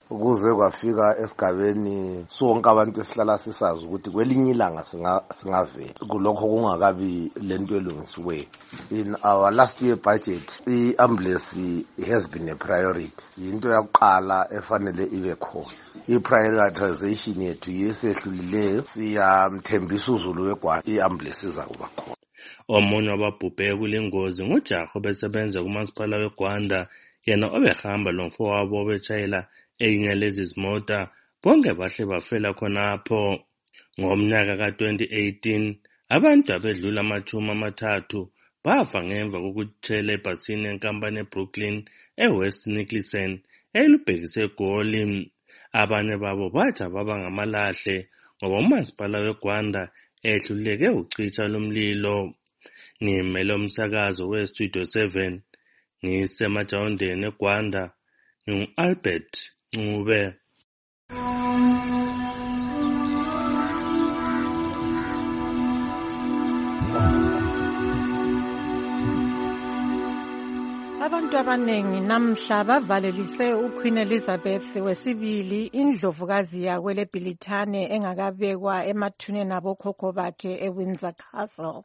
ukuze kwafika esigabeni sonke abantu esihlala sisazi ukuthi kwelinye ilanga singavela kulokho kungakabi lento elungisiweyo. In our last year budget, i-ambulance has been a priority. Into yakuqala efanele ibe khona. I-prioritization yethu yesehlulileyo siyamthembisa uZulu weGwanda i-ambulance izakuba khona. Omunye wababhubhe kule ngozi ngujaha obesebenza kumasipala weGwanda, yena obehamba lomfowabo obetshayela enye lezi zimota, bonke bahle bafela khonapho. Ngomnyaka ka-2018 abantu abedlula 30 bafa ngemva kokutshela ebhasini yenkampani eBrooklyn eWest Nicholson elubhekise eGoli. Abanye babo bathi baba ngamalahle ngoba umasipala weGwanda ehluleke ucitsha lomlilo. Ngimele umsakazo weStudio 7 ngisemajawundeni eGwanda, ngingu-Albert Ncube. Abantu abanengi namhla bavalelise uQueen Elizabeth wesibili, indlovukazi yakwele Bhilithane engakabekwa emathuneni abokhokho bakhe eWindsor Castle.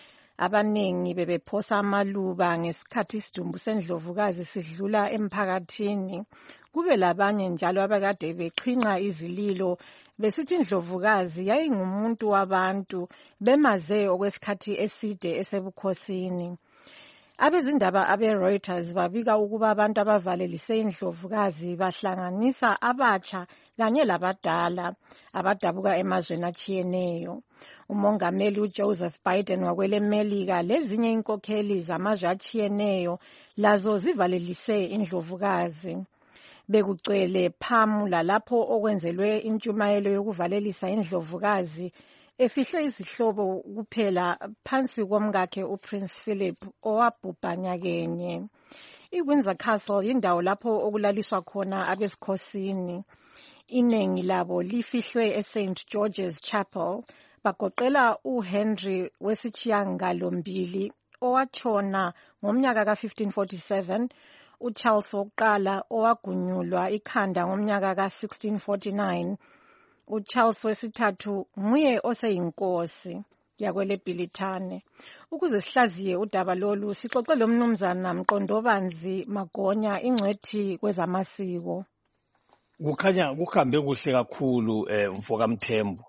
Abanengi bebephosa amaluba ngesikhathi isidumbu sendlovukazi sidlula emphakathini. Kube labanye njalo abakade bexhinqa izililo besithi indlovukazi yayingumuntu wabantu, bemaze okwesikhathi eside esebukhosini. Abezindaba abe-Reuters babika ukuba abantu abavalelise indlovukazi bahlanganisa abatsha kanye labadala abadabuka emazweni atshiyeneyo. Umongameli uJoseph Biden wakwele Melika lezinye inkokheli zamazwe atshiyeneyo lazo zivalelise indlovukazi. Bekugcwele phamula lapho okwenzelwe intshumayelo yokuvalelisa indlovukazi, efihle izihlobo kuphela phansi komkakhe uPrince Philip owabhubha nyakenye. IWindsor Castle yindawo lapho okulaliswa khona abesikhosini. Iningi labo lifihlwe eSt George's Chapel, bagoqela uHenry wesitshiyangalombili owatshona ngomnyaka ka-1547, uCharles wokuqala owagunyulwa ikhanda ngomnyaka ka-1649, uCharles wesithathu nguye oseyinkosi yakwele Bhilithane. Ukuze sihlaziye udaba lolu sixoxe lo mnumzana Mqondobanzi Magonya, ingcwethi kwezamasiko. Kukhanya kuhambe kuhle kakhulu mfokamthembu.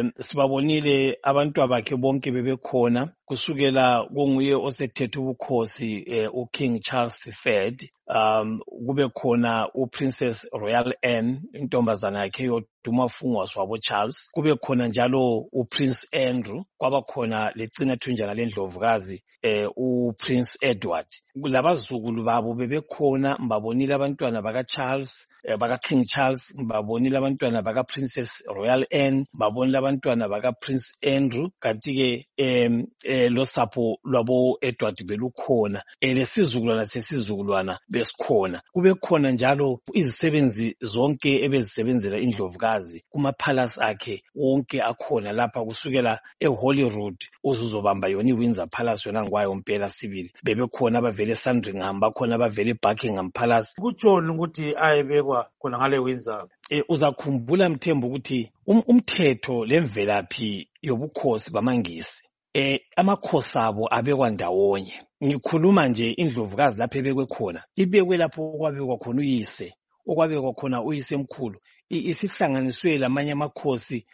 Sibabonile abantu abakhe bonke bebekhona kusukela konguye osethethe ubukhosi uKing Charles III, kube khona uPrincess Royal Anne intombazana yakhe yoduma fungwas wabo Charles, kube khona njalo uPrince Andrew, kwaba khona lecina thunjana lendlovukazi uPrince Edward. Labazukulu babo bebekhona, mbabonile abantwana baka Charles, baka King Charles, mbabonile abantwana baka Princess Royal Anne, mbabonile abantwana baka Prince Andrew, kanti ke losapho lwabo Edward belukhona, lesizukulwana sesizukulwana besikhona. Kube khona njalo izisebenzi zonke ebezisebenzela indlovukazi kuma palace akhe wonke akhona lapha, kusukela eHolyrood uzuzobamba yona iWindsor Palace yona ngwayo mpela sibili. Bebekhona abavele eSandringham, bakhona abavele eBuckingham Palace. Kutshoni ukuthi ayebekwa khona ngale Windsor. Uzakhumbula Mthembu ukuthi umthetho lemvelaphi yobukhosi bamangisi, amakhosi abo abekwa ndawonye. Ngikhuluma nje indlovukazi lapho ebekwe khona, ibekwe lapho okwabekwa khona uyise, okwabekwa khona uyise mkhulu, isihlanganiswe lamanye amakhosi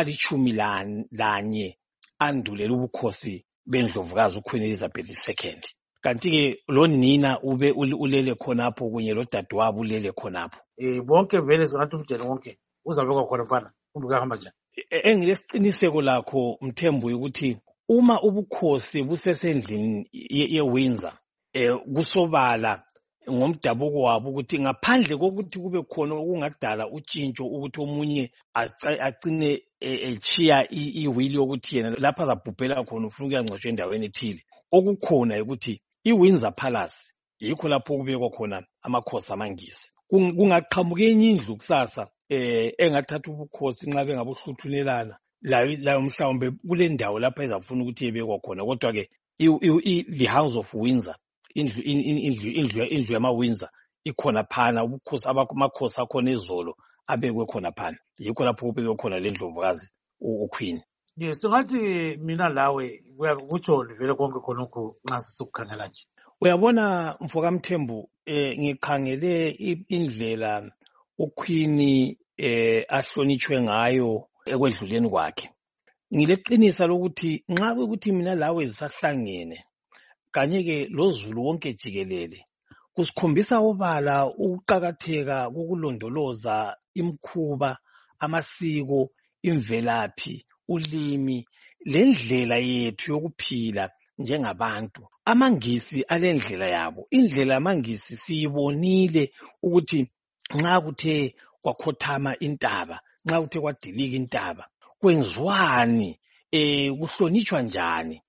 ali-11 andulela ubukhosi bendlovukazi uQueen Elizabeth II. Kanti ke lo nina ube ulele khonapho kunye lodadewabo ulele khonapho. Bonke vele singathi umjeni wonke uzabekwa khona mfana, kungahamba njani? Engilesiqiniseko lakho Mthembu ukuthi uma ubukhosi busesendlini yeWindsor, kusobala ngomdabuko wabo ukuthi ngaphandle kokuthi kube khona okungadala utshintsho ukuthi omunye agcine echiya iwili yokuthi yena lapha azabhubhela khona ufuna ukuyangcwatshwa endaweni ethile, okukhona ukuthi iWindsor Palace yikho lapho kubekwa khona amakhosi amangisi. Kungaqhamuka enye indlu kusasa engathatha ubukhosi nxa bengabuhluthunelana layo mhlawumbe kule ndawo lapha ezafuna ukuthi yebekwa khona. Kodwa ke the House of Windsor, indlu yama Windsor ikhona phana amakhosi akhona ezolo abekwe khona phana. Yikho lapho kubekwe khona le ndlovukazi uQueen. Yes, ngathi mina lawe kutsho vele konke khonokho nxa sisukukhangela nje. Uyabona Mfokamthembu, ngikhangele indlela uQueen ahlonitshwe ngayo ekwedluleni kwakhe. Ngileqinisa lokuthi nxa kuyikuthi mina lawe zisahlangene kanye ke lozulu wonke jikelele, kusikhombisa obala ukuqakatheka kokulondoloza imkhuba, amasiko, imvelaphi, ulimi, lendlela yethu yokuphila njengabantu. AmaNgisi alendlela yabo. Indlela yamaNgisi siyibonile ukuthi nxa kuthe kwakhothama intaba, nxa kuthe kwadilika intaba, kwenziwani, kuhlonitshwa njani.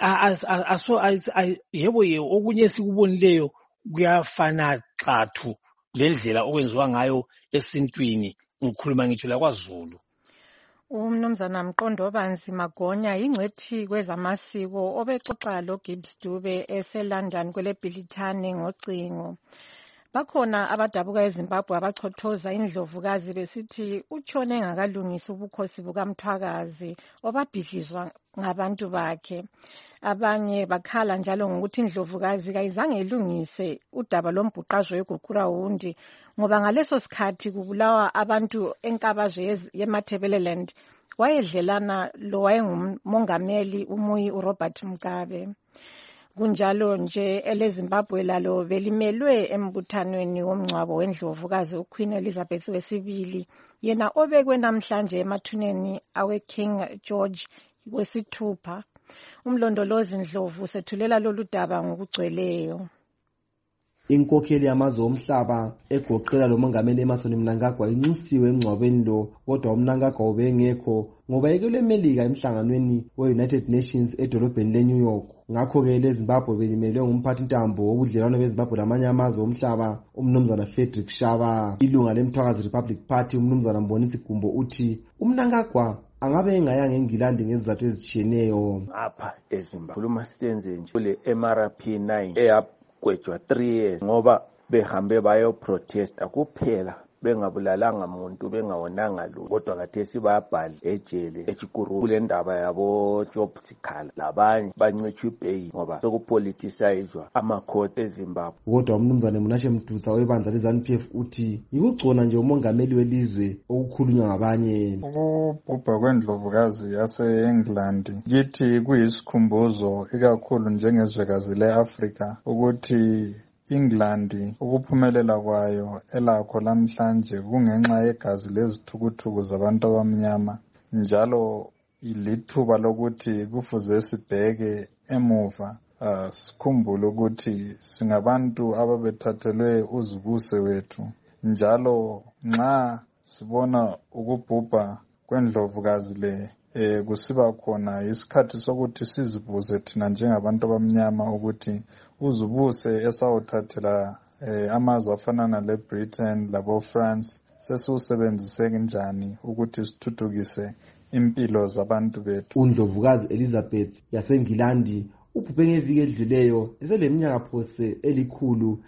Yebo okunye esikubonileyo kuyafana xathu lendlela okwenziwa ngayo esintwini, ngikhuluma ngitsho lakwaZulu. Umnumzana Mqondo Banzi Magonya yingcwethi kwezamasiko obexoxa loGibbs Dube eseLondon kwele Bhilithane ngocingo. Bakhona abadabuka eZimbabwe abachothoza indlovukazi besithi utshone ngakalungisa ubukhosi bukaMthwakazi obabhidlizwa ngabantu bakhe. Abanye bakhala njalo ngokuthi indlovukazi kayizange ilungise udaba lombhuqazwe weGuqurawundi ngoba ngaleso sikhathi kubulawa abantu enkabazwe yeMatabeleland wayedlelana lo wayengumongameli umuyi uRobert Mugabe. Kunjalo nje eleZimbabwe lalo belimelwe embuthanweni womngcwabo wendlovukazi uQueen Elizabeth II, yena obekwe namhlanje emathuneni aweKing George wesithupha. Umlondolozi Ndlovu sethulela lolu daba ngokugcweleyo. Inkokheli yamazwe omhlaba egoqela lo mongameli Emmerson Mnangagwa inxusiwe emngcwabeni lo, kodwa uMnangagwa ubengekho ngoba ekule Melika emhlanganweni we-United Nations edolobheni leNew York. Ngakho-ke leZimbabwe belimelwe ngumphathi ntambo wobudlelwano beZimbabwe lamanye amazwe omhlaba umnumzana Frederick Shaba. Ilunga leMthwakazi Republic Party umnumzana Mbonisi Gumbo uthi uMnangagwa angabe engayanga eNgilandi ngezizathu ezitshiyeneyo. Apha eZimbabwe khuluma siyenze nje kule MRP9 eyagwetshwa 3 years ngoba behambe bayoprotesta kuphela, bengabulalanga muntu, bengawonanga lutho, kodwa khathesi bayabhala ejele eChikuru kule ndaba yabo Job Sikhala labanye bancitshwa ibheyi ngoba sokupoliticizwa amakhoti eZimbabwe. Kodwa umnumzane Munashe Mdutsa webandla leZANU-PF uthi yikugcona nje umongameli welizwe okukhulunywa ngabanye. Ukubhubha kwendlovukazi yase-England kithi kuyisikhumbuzo ikakhulu njengezwekazi le-Afrika ukuthi England ukuphumelela kwayo elakho namhlanje kungenxa yegazi lezithukuthuku zabantu abamnyama, njalo ilithuba lokuthi kufuze sibheke emuva sikhumbule ukuthi singabantu ababethathelwe uzibuse wethu, njalo nxa sibona ukubhubha kwendlovukazi le kusiba khona isikhathi sokuthi sizibuze thina njengabantu abamnyama ukuthi uzibuse esawuthathela amazwe afana nale-Britain labo-France sesiwusebenzise njani ukuthi sithuthukise impilo zabantu bethu. UNdlovukazi Elizabeth yaseNgilandi ubhubhe ngeviki edluleyo eseleminyaka phose elikhulu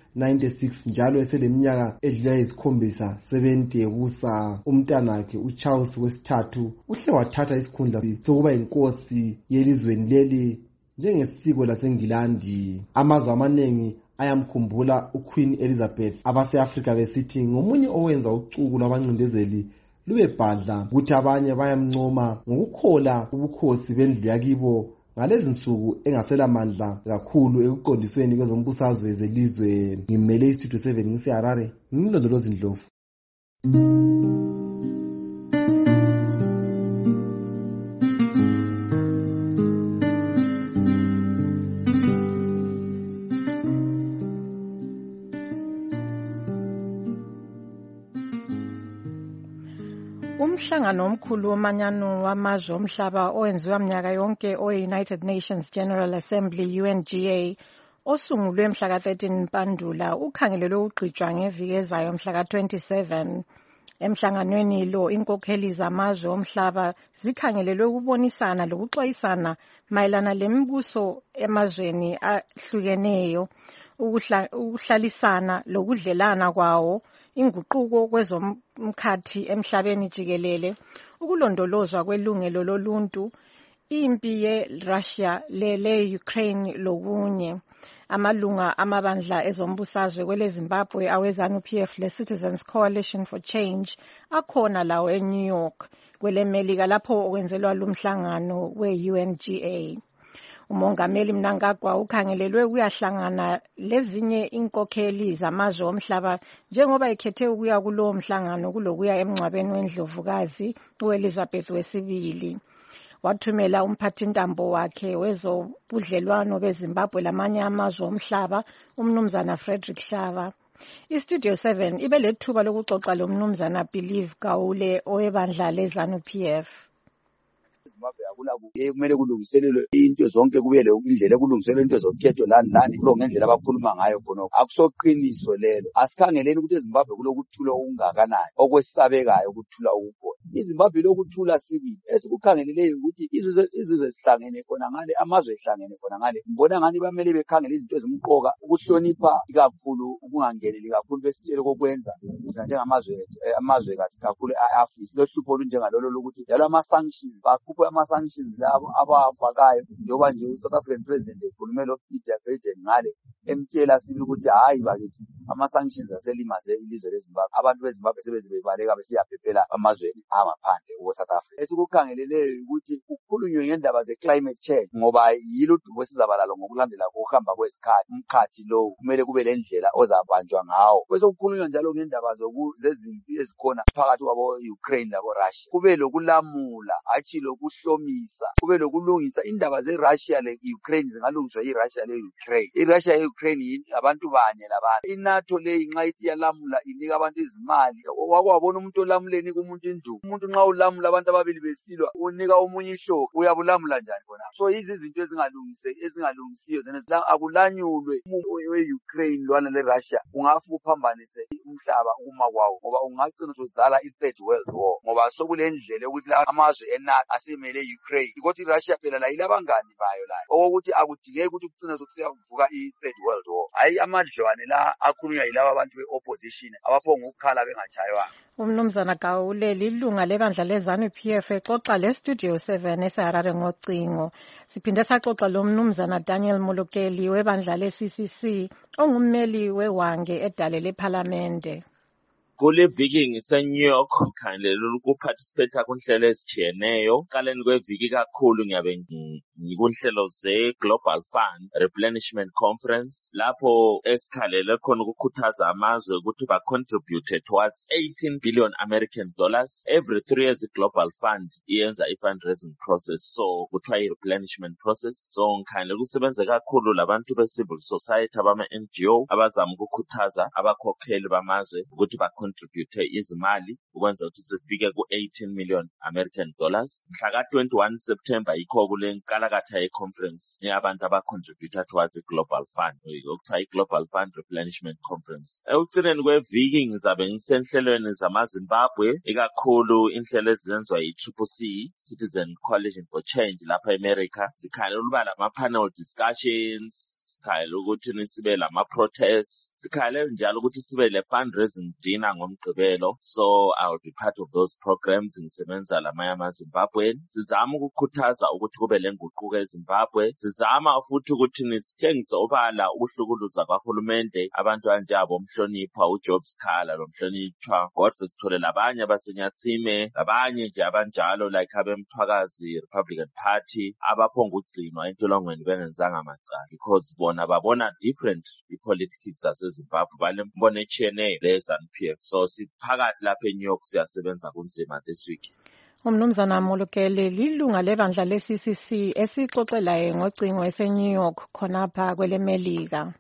96 njalo eseleminyaka edlula isikhombisa 70 yobusa. Umntanakhe uCharles wesithathu uhle wathatha isikhundla sokuba inkosi yelizweni leli njengesiko laseNgilandi. Amazwe amaningi ayamkhumbula uQueen Elizabeth, abase-Afrika besithi ngomunye owenza ucuku lwabancindezeli lube bhadla, ukuthi abanye bayamncoma ngokukhola ubukhosi bendlu yakibo ngalezi nsuku engaselamandla kakhulu ekuqondisweni kwezombusazwe zelizwe. Ngimele iStudio 7 ngiseHarare, ngimlondolozi Ndlovu. Umhlangano omkhulu womanyano wamazwe omhlaba owenziwa mnyaka yonke owe-United Nations General Assembly UNGA osungulwe mhla ka-13 Mpandula ukhangelelwe ugqitshwa ngeviki ezayo mhla ka-27. Emhlanganweni lo inkokheli zamazwe omhlaba zikhangelelwe ukubonisana lokuxwayisana mayelana lemibuso emazweni ahlukeneyo. ukuhlalisana lokudlelana kwawo, inguquko kwezomkhathi emhlabeni jikelele, ukulondolozwa kwelungelo loluntu, impi ye-Russia le-Ukraine lokunye. Amalunga amabandla ezombusazwe kwele Zimbabwe awe-ZANU-PF le-Citizens Coalition for Change akhona lawo eNew York kwele Melika lapho okwenzelwa lumhlangano we-UNGA. Umongameli Mnangagwa ukhangelelwe ukuyahlangana lezinye inkokheli zamazwe omhlaba njengoba ekhethe ukuya kulowo mhlangano kulokuya emngcwabeni wendlovukazi u-Elizabeth II. Wathumela umphathintambo wakhe wezobudlelwano beZimbabwe lamanye amazwe omhlaba umnumzana Frederick Shava. IStudio 7 ibe lethuba lokuxoxa lomnumzana Believe Gawule owebandla leZANU-PF. Zimbabwe kumele kulungiselelwe into zonke kubele indlela ekulungiselelwe into zokhetho lani kulo ngendlela abakhuluma ngayo khonokho akusoqiniso lelo. Asikhangeleni ukuthi eZimbabwe kulokuthula okungakanani okwesabekayo ukuthula okukhona. iZimbabwe lokuthula sibili esikukhangeleleyo ukuthi izizwe sihlangene khona ngale amazwe ehlangene khona ngale ngibona ngani bamele bekhangele izinto ezimqoka ukuhlonipha ikakhulu ukungangeneli kakhulu besitshele kokwenza amazwe kathi kakhulu eAfrika lohlupho olunjengalolo lokuthi njalo ama-sanctions bakhuphe ama-sanctions labo abawafakayo njengoba nje uSouth African President ekhulumela Idi Amin ngale emtshela sibili ukuthi hayi bakithi ama-sanctions aselimaze ilizwe leZimbabwe abantu beZimbabwe sebezibebaleka besiyaphephela amazweni angaphandle South Africa. Esikukhangeleleyo ukuthi kukhulunywe ngendaba ze-climate change ngoba yilo udubo esizabalalo ngokulandela ukuhamba kwesikhathi. Umkhathi lo kumele kube lendlela ozabanjwa ngawo. Bese kukhulunywa njalo ngendaba zezimpi ezikhona phakathi kwabo-Ukraine labo-Russia. Kube lokulamula hatshi lokuhlomisa, kube lokulungisa indaba ze-Russia le-Ukraine zingalungiswa yi-Russia le-Ukraine. I-Russia le-Ukraine abantu banye labantu. I-NATO le nxa ithi yalamula inika abantu izimali. Wakwabona umuntu olamuleni kumuntu induku. Umuntu nxa ulamula abantu ababili besilwa unika omunye ihloka uyabulamula njani khona? So izinto ezingalungisiyo zena akulanyulwe we-Ukraine lwana le-Russia ungafu uphambanise umhlaba ukuma kwawo ngoba ungagcina sozala i-third world war ngoba sokulendlela yokuthi amazwe eNATO asemele Ukraine ukuthi iRussia phela la ilabangani bayo la okokuthi akudingeki ukuthi kucina sokusiyavuka i-third world war. Hayi amadlwane la akhulunywa yilabo abantu be-opposition abaphonga ukukhala bengachaywa. Umnumzana Gawule lilunga lebandla leZANU-PF exoxa leStudio 7 eseHarare ngocingo. Siphinde saxoxa lomnumzana Daniel Molokeli webandla le-CCC ongummeli wewange edale lePhalamende. Kule viki ngise-New York khangelelwe ukuparticipate kunhlelo ezitshiyeneyo. Kaleni kweviki kakhulu ngiyabe ngikunhlelo ze-Global Fund Replenishment Conference lapho esikhalele khona ukukhuthaza amazwe ukuthi ba-contribute towards 18 billion American dollars. Every 3 years i-Global Fund iyenza i-fundraising process so kuthiwa i-replenishment process. So ngikhangelele ukusebenza kakhulu labantu be-civil society abama-NGO abazama ukukhuthaza abakhokheli bamazwe ukuthi contribute izimali ukwenza ukuthi sifike ku-18 million American dollars. Mhla ka-21 September yikho kule nkalakatha ye-conference yabantu aba-contributor towards i-Global Fund okuthiwa i-Global Fund Replenishment Conference. Ekugcineni kweviki ngizabe ngisenhlelweni zamaZimbabwe ikakhulu inhlelo ezenziwa yi-CCC Citizen Coalition for Change lapha eAmerica. Sikhalela ukuba lama-panel discussions, sikhalela ukuthi sibe lama-protests, sikhalela njalo ukuthi sibe le-fundraising dinner ngomgqibelo. So I will be part of those programs ngisebenza lamanye amaZimbabweni. Sizama ukukhuthaza ukuthi kube lenguquko eZimbabwe. Sizama futhi ukuthi sitshengise obala ukuhlukuluza kahulumende abantu anjabo umhlonipha uJob Skhala lomhlonipha Godfrey Sithole labanye abasenyathime labanye nje abanjalo like abemthwakazi Republican Party abaphonga ukugcinwa entolongweni bengenzanga amacala because bona babona different i-politics zaseZimbabwe balembona etshiyeneyo leZANU-PF. So siphakathi lapha eNew York siyasebenza kunzima this week. Umnumzana Molokeli lilunga lebandla le-CCC esixoxelayo ngocingo eseNew York khonapha kwele Melika.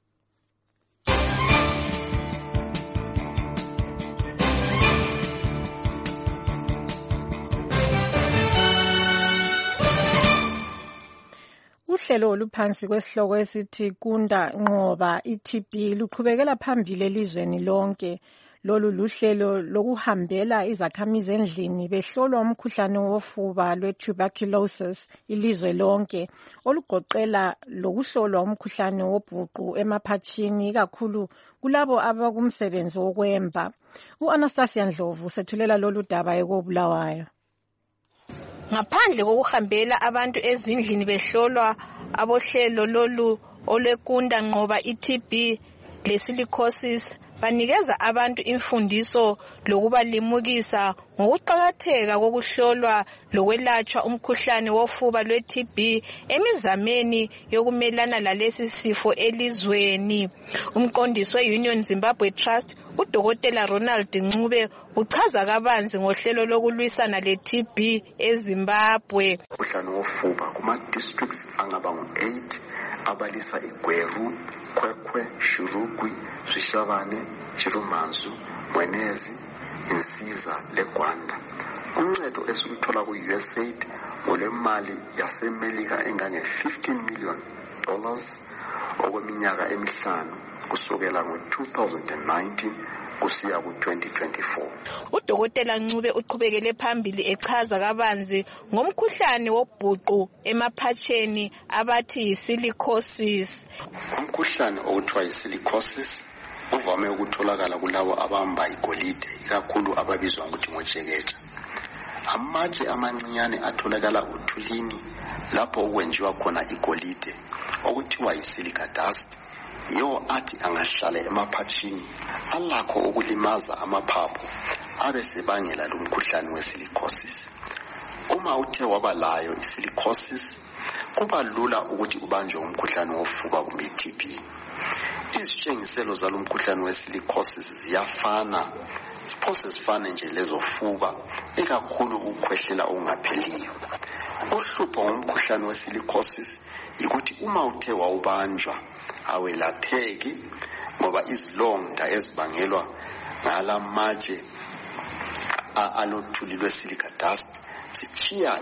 Uhlelo oluphansi kwesihloko esithi Kunda Nqoba i-TB luqhubekela phambili elizweni lonke Lolu luhlelo lokuhambela izakhamizi endlini behlolwa umkhuhlane wofuba lwe-tuberculosis ilizwe lonke, olugoqela lokuhlolwa umkhuhlane wobhuqu emaphatshini ikakhulu kulabo abakumsebenzi wokwemba. U-Anastasia Ndlovu sethulela lolu daba ekoBulawayo. Ngaphandle kokuhambela abantu ezindlini behlolwa, abohlelo lolu olwekunda nqoba i-TB le-silicosis banikeza abantu imfundiso lokubalimukisa ngokuqakatheka kokuhlolwa lokwelatshwa umkhuhlane wofuba lwe-TB emizameni yokumelana lalesi sifo elizweni. Umqondisi we-Union Zimbabwe Trust, uDokotela Ronald Ncube, uchaza kabanzi ngohlelo lokulwisana le-TB eZimbabwe. Umkhuhlane wofuba kuma-districts angaba ngu-8 abalisa iGweru, Kwekwe, Shirugwi, Swishavane, Chirumanzu, Mwenezi, Insiza leGwanda. Uncedo esiluthola ku-USAID ngolemali yaseMelika engange-$15 million okweminyaka emihlanu kusukela ngo-2019 kusiya ku-2024. Udokotela Ncube uqhubekele phambili echaza kabanzi ngomkhuhlane wobhuqu emaphatsheni abathi yi-silicosis. Umkhuhlane okuthiwa yi-silicosis uvame ukutholakala kulabo abahamba igolide, ikakhulu ababizwa ngokuthi ngojekeja. Amatshe amancinyane atholakala uthulini lapho okwenziwa khona igolide okuthiwa yi-silica dust, yiwo athi angahlala emaphatshini alakho ukulimaza amaphaphu abesebangela lo mkhuhlane we-silicosis. Uma uthe waba layo i-silicosis, kuba lula ukuthi ubanjwe umkhuhlane wofuba kumbe i-TB. Izitshengiselo zalo mkhuhlane we-silicosis ziyafana, ziphose zifane nje lezofuba, ikakhulu ukukhwehlela okungapheliyo. Uhlupho ngomkhuhlane we-silicosis yikuthi uma uthe wawubanjwa awelapheki ngoba izilonda ezibangelwa ngala matshe alothuli lwe-silica dust zichiya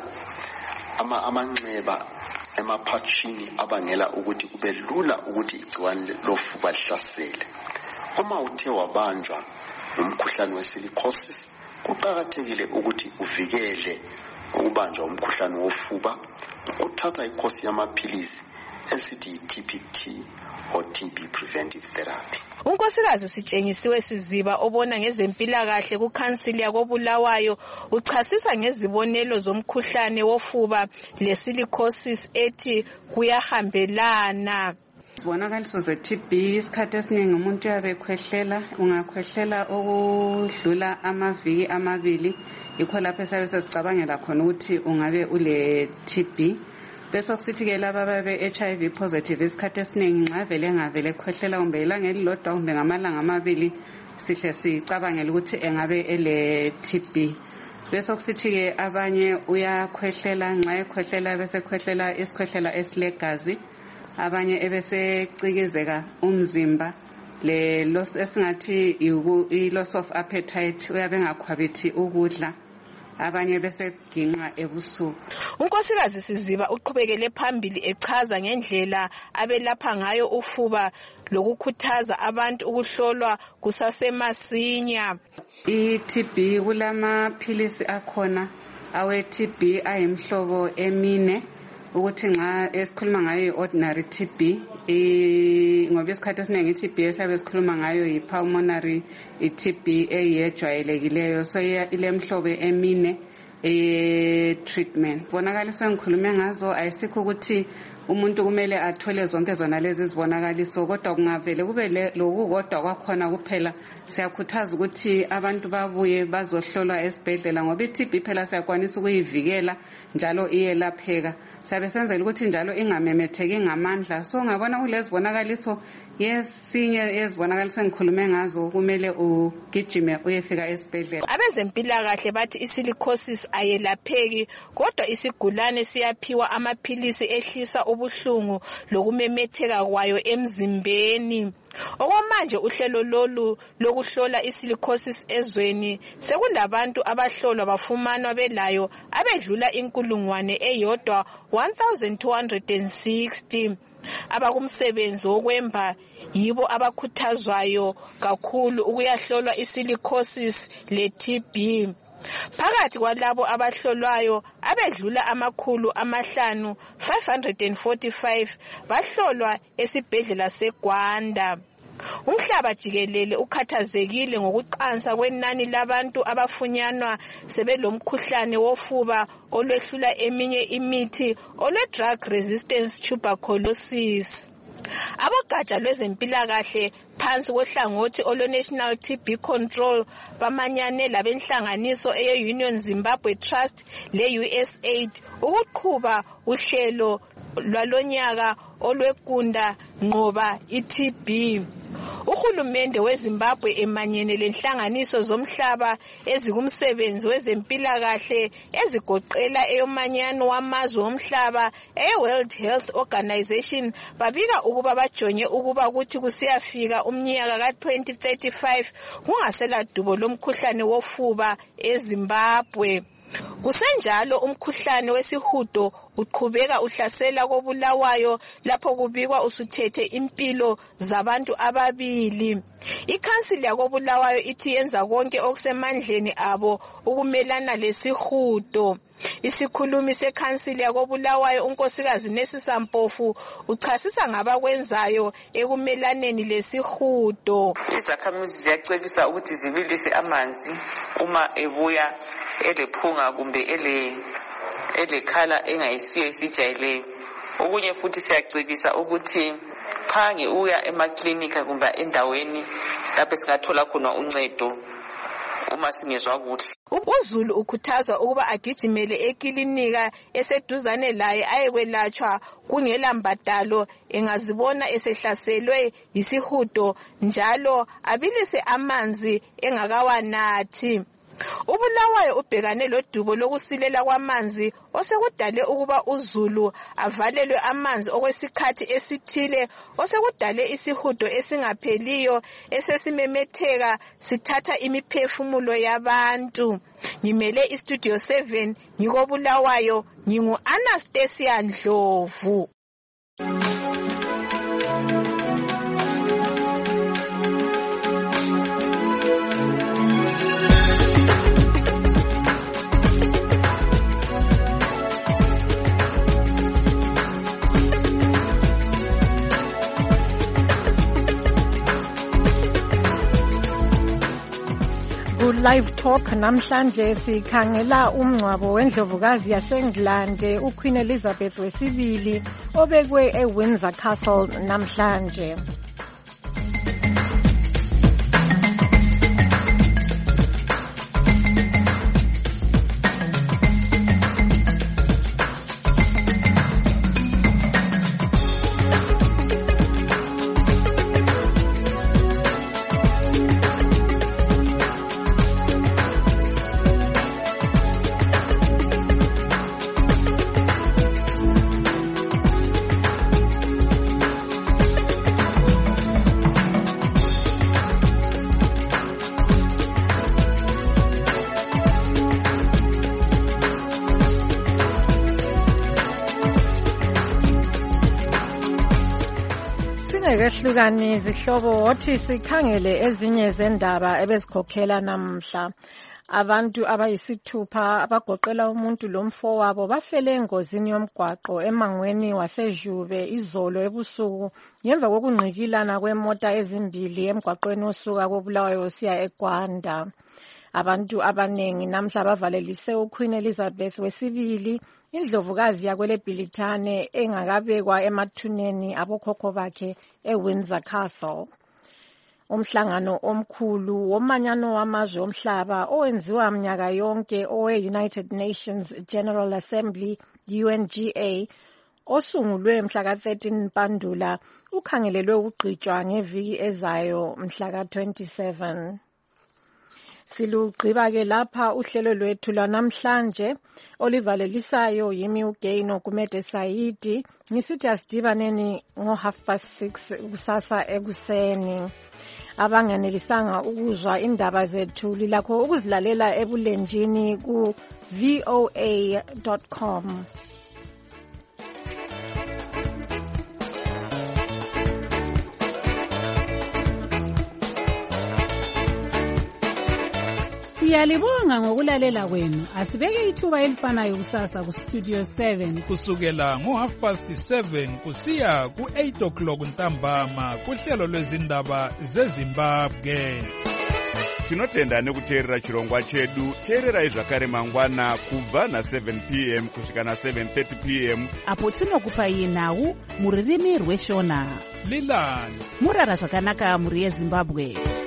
amanxeba emaphatshini abangela ukuthi kube lula ukuthi igciwane lofuba lihlasele. Uma uthe wabanjwa umkhuhlane we-silicosis, kuqakathekile ukuthi uvikele ukubanjwa umkhuhlane wofuba uthatha ikhosi yamaphilisi esithi yi-TPT or TB preventive therapy. Unkosikazi Sitshengisiwe Siziba obona ngezempilakahle kukhansili yakoBulawayo uchasisa ngezibonelo zomkhuhlane wofuba le-silicosis ethi kuyahambelana. Izibonakaliso ze-TB isikhathi esiningi umuntu uyabe ekhwehlela, ungakhwehlela okudlula amaviki amabili, yikho lapho esabe sesicabangela khona ukuthi ungabe ule-TB. Bese kusithi-ke laba ababe-HIV positive isikhathi esiningi nxa vele engavele ekhwehlela kumbe ilanga elilodwa kumbe ngamalanga amabili sihle sicabangela ukuthi engabe ele-TB. Bese kusithi-ke abanye uyakhwehlela, nxa ekhwehlela bese ekhwehlela isikhwehlela esilegazi, abanye ebesecikizeka umzimba, le loss esingathi i-loss of appetite, uyabe engakhwabithi ukudla, abanye bese ginqa ebusuku. Unkosikazi Siziba uqhubekele phambili echaza ngendlela abelapha ngayo ufuba lokukhuthaza abantu ukuhlolwa kusasemasinya. I-TB kulamaphilisi akhona awe-TB ayimhlobo emine, ukuthi nxa esikhuluma ngayo i-ordinary TB, ngoba isikhathi esiningi i-TB esabe sikhuluma ngayo yi-pulmonary i-TB eyejwayelekileyo, so ilemhlobo emine treatment. Bonakaliso engikhulume ngazo ayisikho ukuthi umuntu kumele athole zonke zona lezi zibonakaliso, kodwa kungavele kube lokukodwa kwakhona kuphela. Siyakhuthaza ukuthi abantu babuye bazohlolwa esibhedlela ngoba i-TB phela siyakwanisa ukuyivikela njalo iyelapheka. Sabe senzela ukuthi njalo ingamemetheki ngamandla. So ngabona kulezi bonakaliso, yesinye yezibonakaliso engikhulume ngazo kumele ugijime uyefika esibhedlela. Abezempilakahle bathi i-silicosis ayelapheki, kodwa isigulane siyaphiwa amaphilisi ehlisa ubuhlungu lokumemetheka kwayo emzimbeni. Okwamanje uhlelo lolu lokuhlola i-silicosis ezweni sekulabantu abahlolwa bafumanwa belayo abedlula 1,260. abakumsebenzi wokwemba yibo abakhuthazwayo kakhulu ukuyahlolwa isilicosis le-TB. Phakathi kwalabo abahlolwayo abedlula 545 bahlolwa esibhedlela seGwanda. Umhlaba jikelele ukhathazekile ngokuqansa kwenani labantu abafunyanwa sebelomkhuhlane wofuba olwehlula eminye imithi olwe-drug resistance tuberculosis. Abogatsha lwezempilakahle phansi kohlangothi olwe-National TB Control bamanyane labenhlanganiso eye-Union Zimbabwe Trust le-USAID ukuqhuba uhlelo lwalonyaka olwekunda nqoba i-TB. Uhulumende weZimbabwe emanyene lenhlanganiso zomhlaba ezikumsebenzi wezempilakahle ezigoqela eyomanyano wamazwe omhlaba e-World Health Organization babika ukuba bajonge ukuba ukuthi kusiyafika umnyaka ka-2035 kungasela dubo lomkhuhlane wofuba eZimbabwe. Kusenjalo umkhuhlane wesihudo uqhubeka uhlasela koBulawayo lapho kubikwa usuthethe impilo zabantu ababili. Ikhansili yakoBulawayo ithi yenza konke okusemandleni abo ukumelana lesihudo. Isikhulumi sekhansili yakoBulawayo unkosikazi Nesisa Mpofu uchasisa ngabakwenzayo ekumelaneni lesihudo. Izakhamizi ziyacebisa ukuthi zibilise amanzi uma ebuya elephunga kumbe elekhala engayisiyo esijayeleyo. Okunye futhi siyacebisa ukuthi phange uya emaklinika kumbe endaweni lapho singathola khona uncedo uma singezwa kuhle. UZulu ukhuthazwa ukuba agijimele ekilinika eseduzane laye ayekwelatshwa kungela mbadalo engazibona esehlaselwe yisihudo njalo abilise amanzi engakawanathi. uBulawayo ubhekane lodubo lokusilela kwamanzi osekudale ukuba uZulu avalelwe amanzi okwesikhathi esithile osekudale isihudo esingapheliyo esesimemetheka sithatha imiphefumulo yabantu. Ngimele iStudio 7 ngikoBulawayo ngingu Anastasia Ndlovu. Live Talk namhlanje sikhangela umngcwabo wendlovukazi yaseNgilande uQueen Elizabeth II obekwe eWindsor Castle namhlanje. Singehlukani zihlobo wathi sikhangele ezinye zendaba ebezikhokhela namhla. Abantu abayisithupha abagoqela umuntu lomfowabo bafele engozini yomgwaqo emangweni waseJube izolo ebusuku ngemva kokungqikilana kwemota ezimbili emgwaqweni osuka koBulawayo usiya eGwanda. Abantu abanengi namhla bavalelise uQueen Elizabeth II indlovukazi yakwele Bhilithane engakabekwa emathuneni abokhokho bakhe eWindsor Castle. Umhlangano omkhulu womanyano wamazwe omhlaba owenziwa mnyaka yonke owe-United Nations General Assembly UNGA osungulwe mhla ka-13 Mpandula ukhangelelwe ukugqitshwa ngeviki ezayo mhla ka-27. Silugqiba ke lapha uhlelo lwethu lwanamhlanje olivalelisayo yimi uGaino Kumede Saidi ngisithi asidibaneni ngo6:30 kusasa ekuseni. Abanganelisanga ukuzwa indaba zethu lilakho ukuzilalela ebulenjini ku voa.com. Siyalibonga ngokulalela kwenu. Asibeke ithuba elifanayo kusasa ku Studio 7 kusukela ngo7:30 kusiya ku8 ntambama kuhlelo lwezindaba zeZimbabwe. Tinotenda nekuteerera chirongwa chedu. Teererai zvakare mangwana kubva na7 p.m. kusvika na7:30 p.m. apo tinokupai nhau muririmi rweshona. Lilani murara zvakanaka muri yeZimbabwe.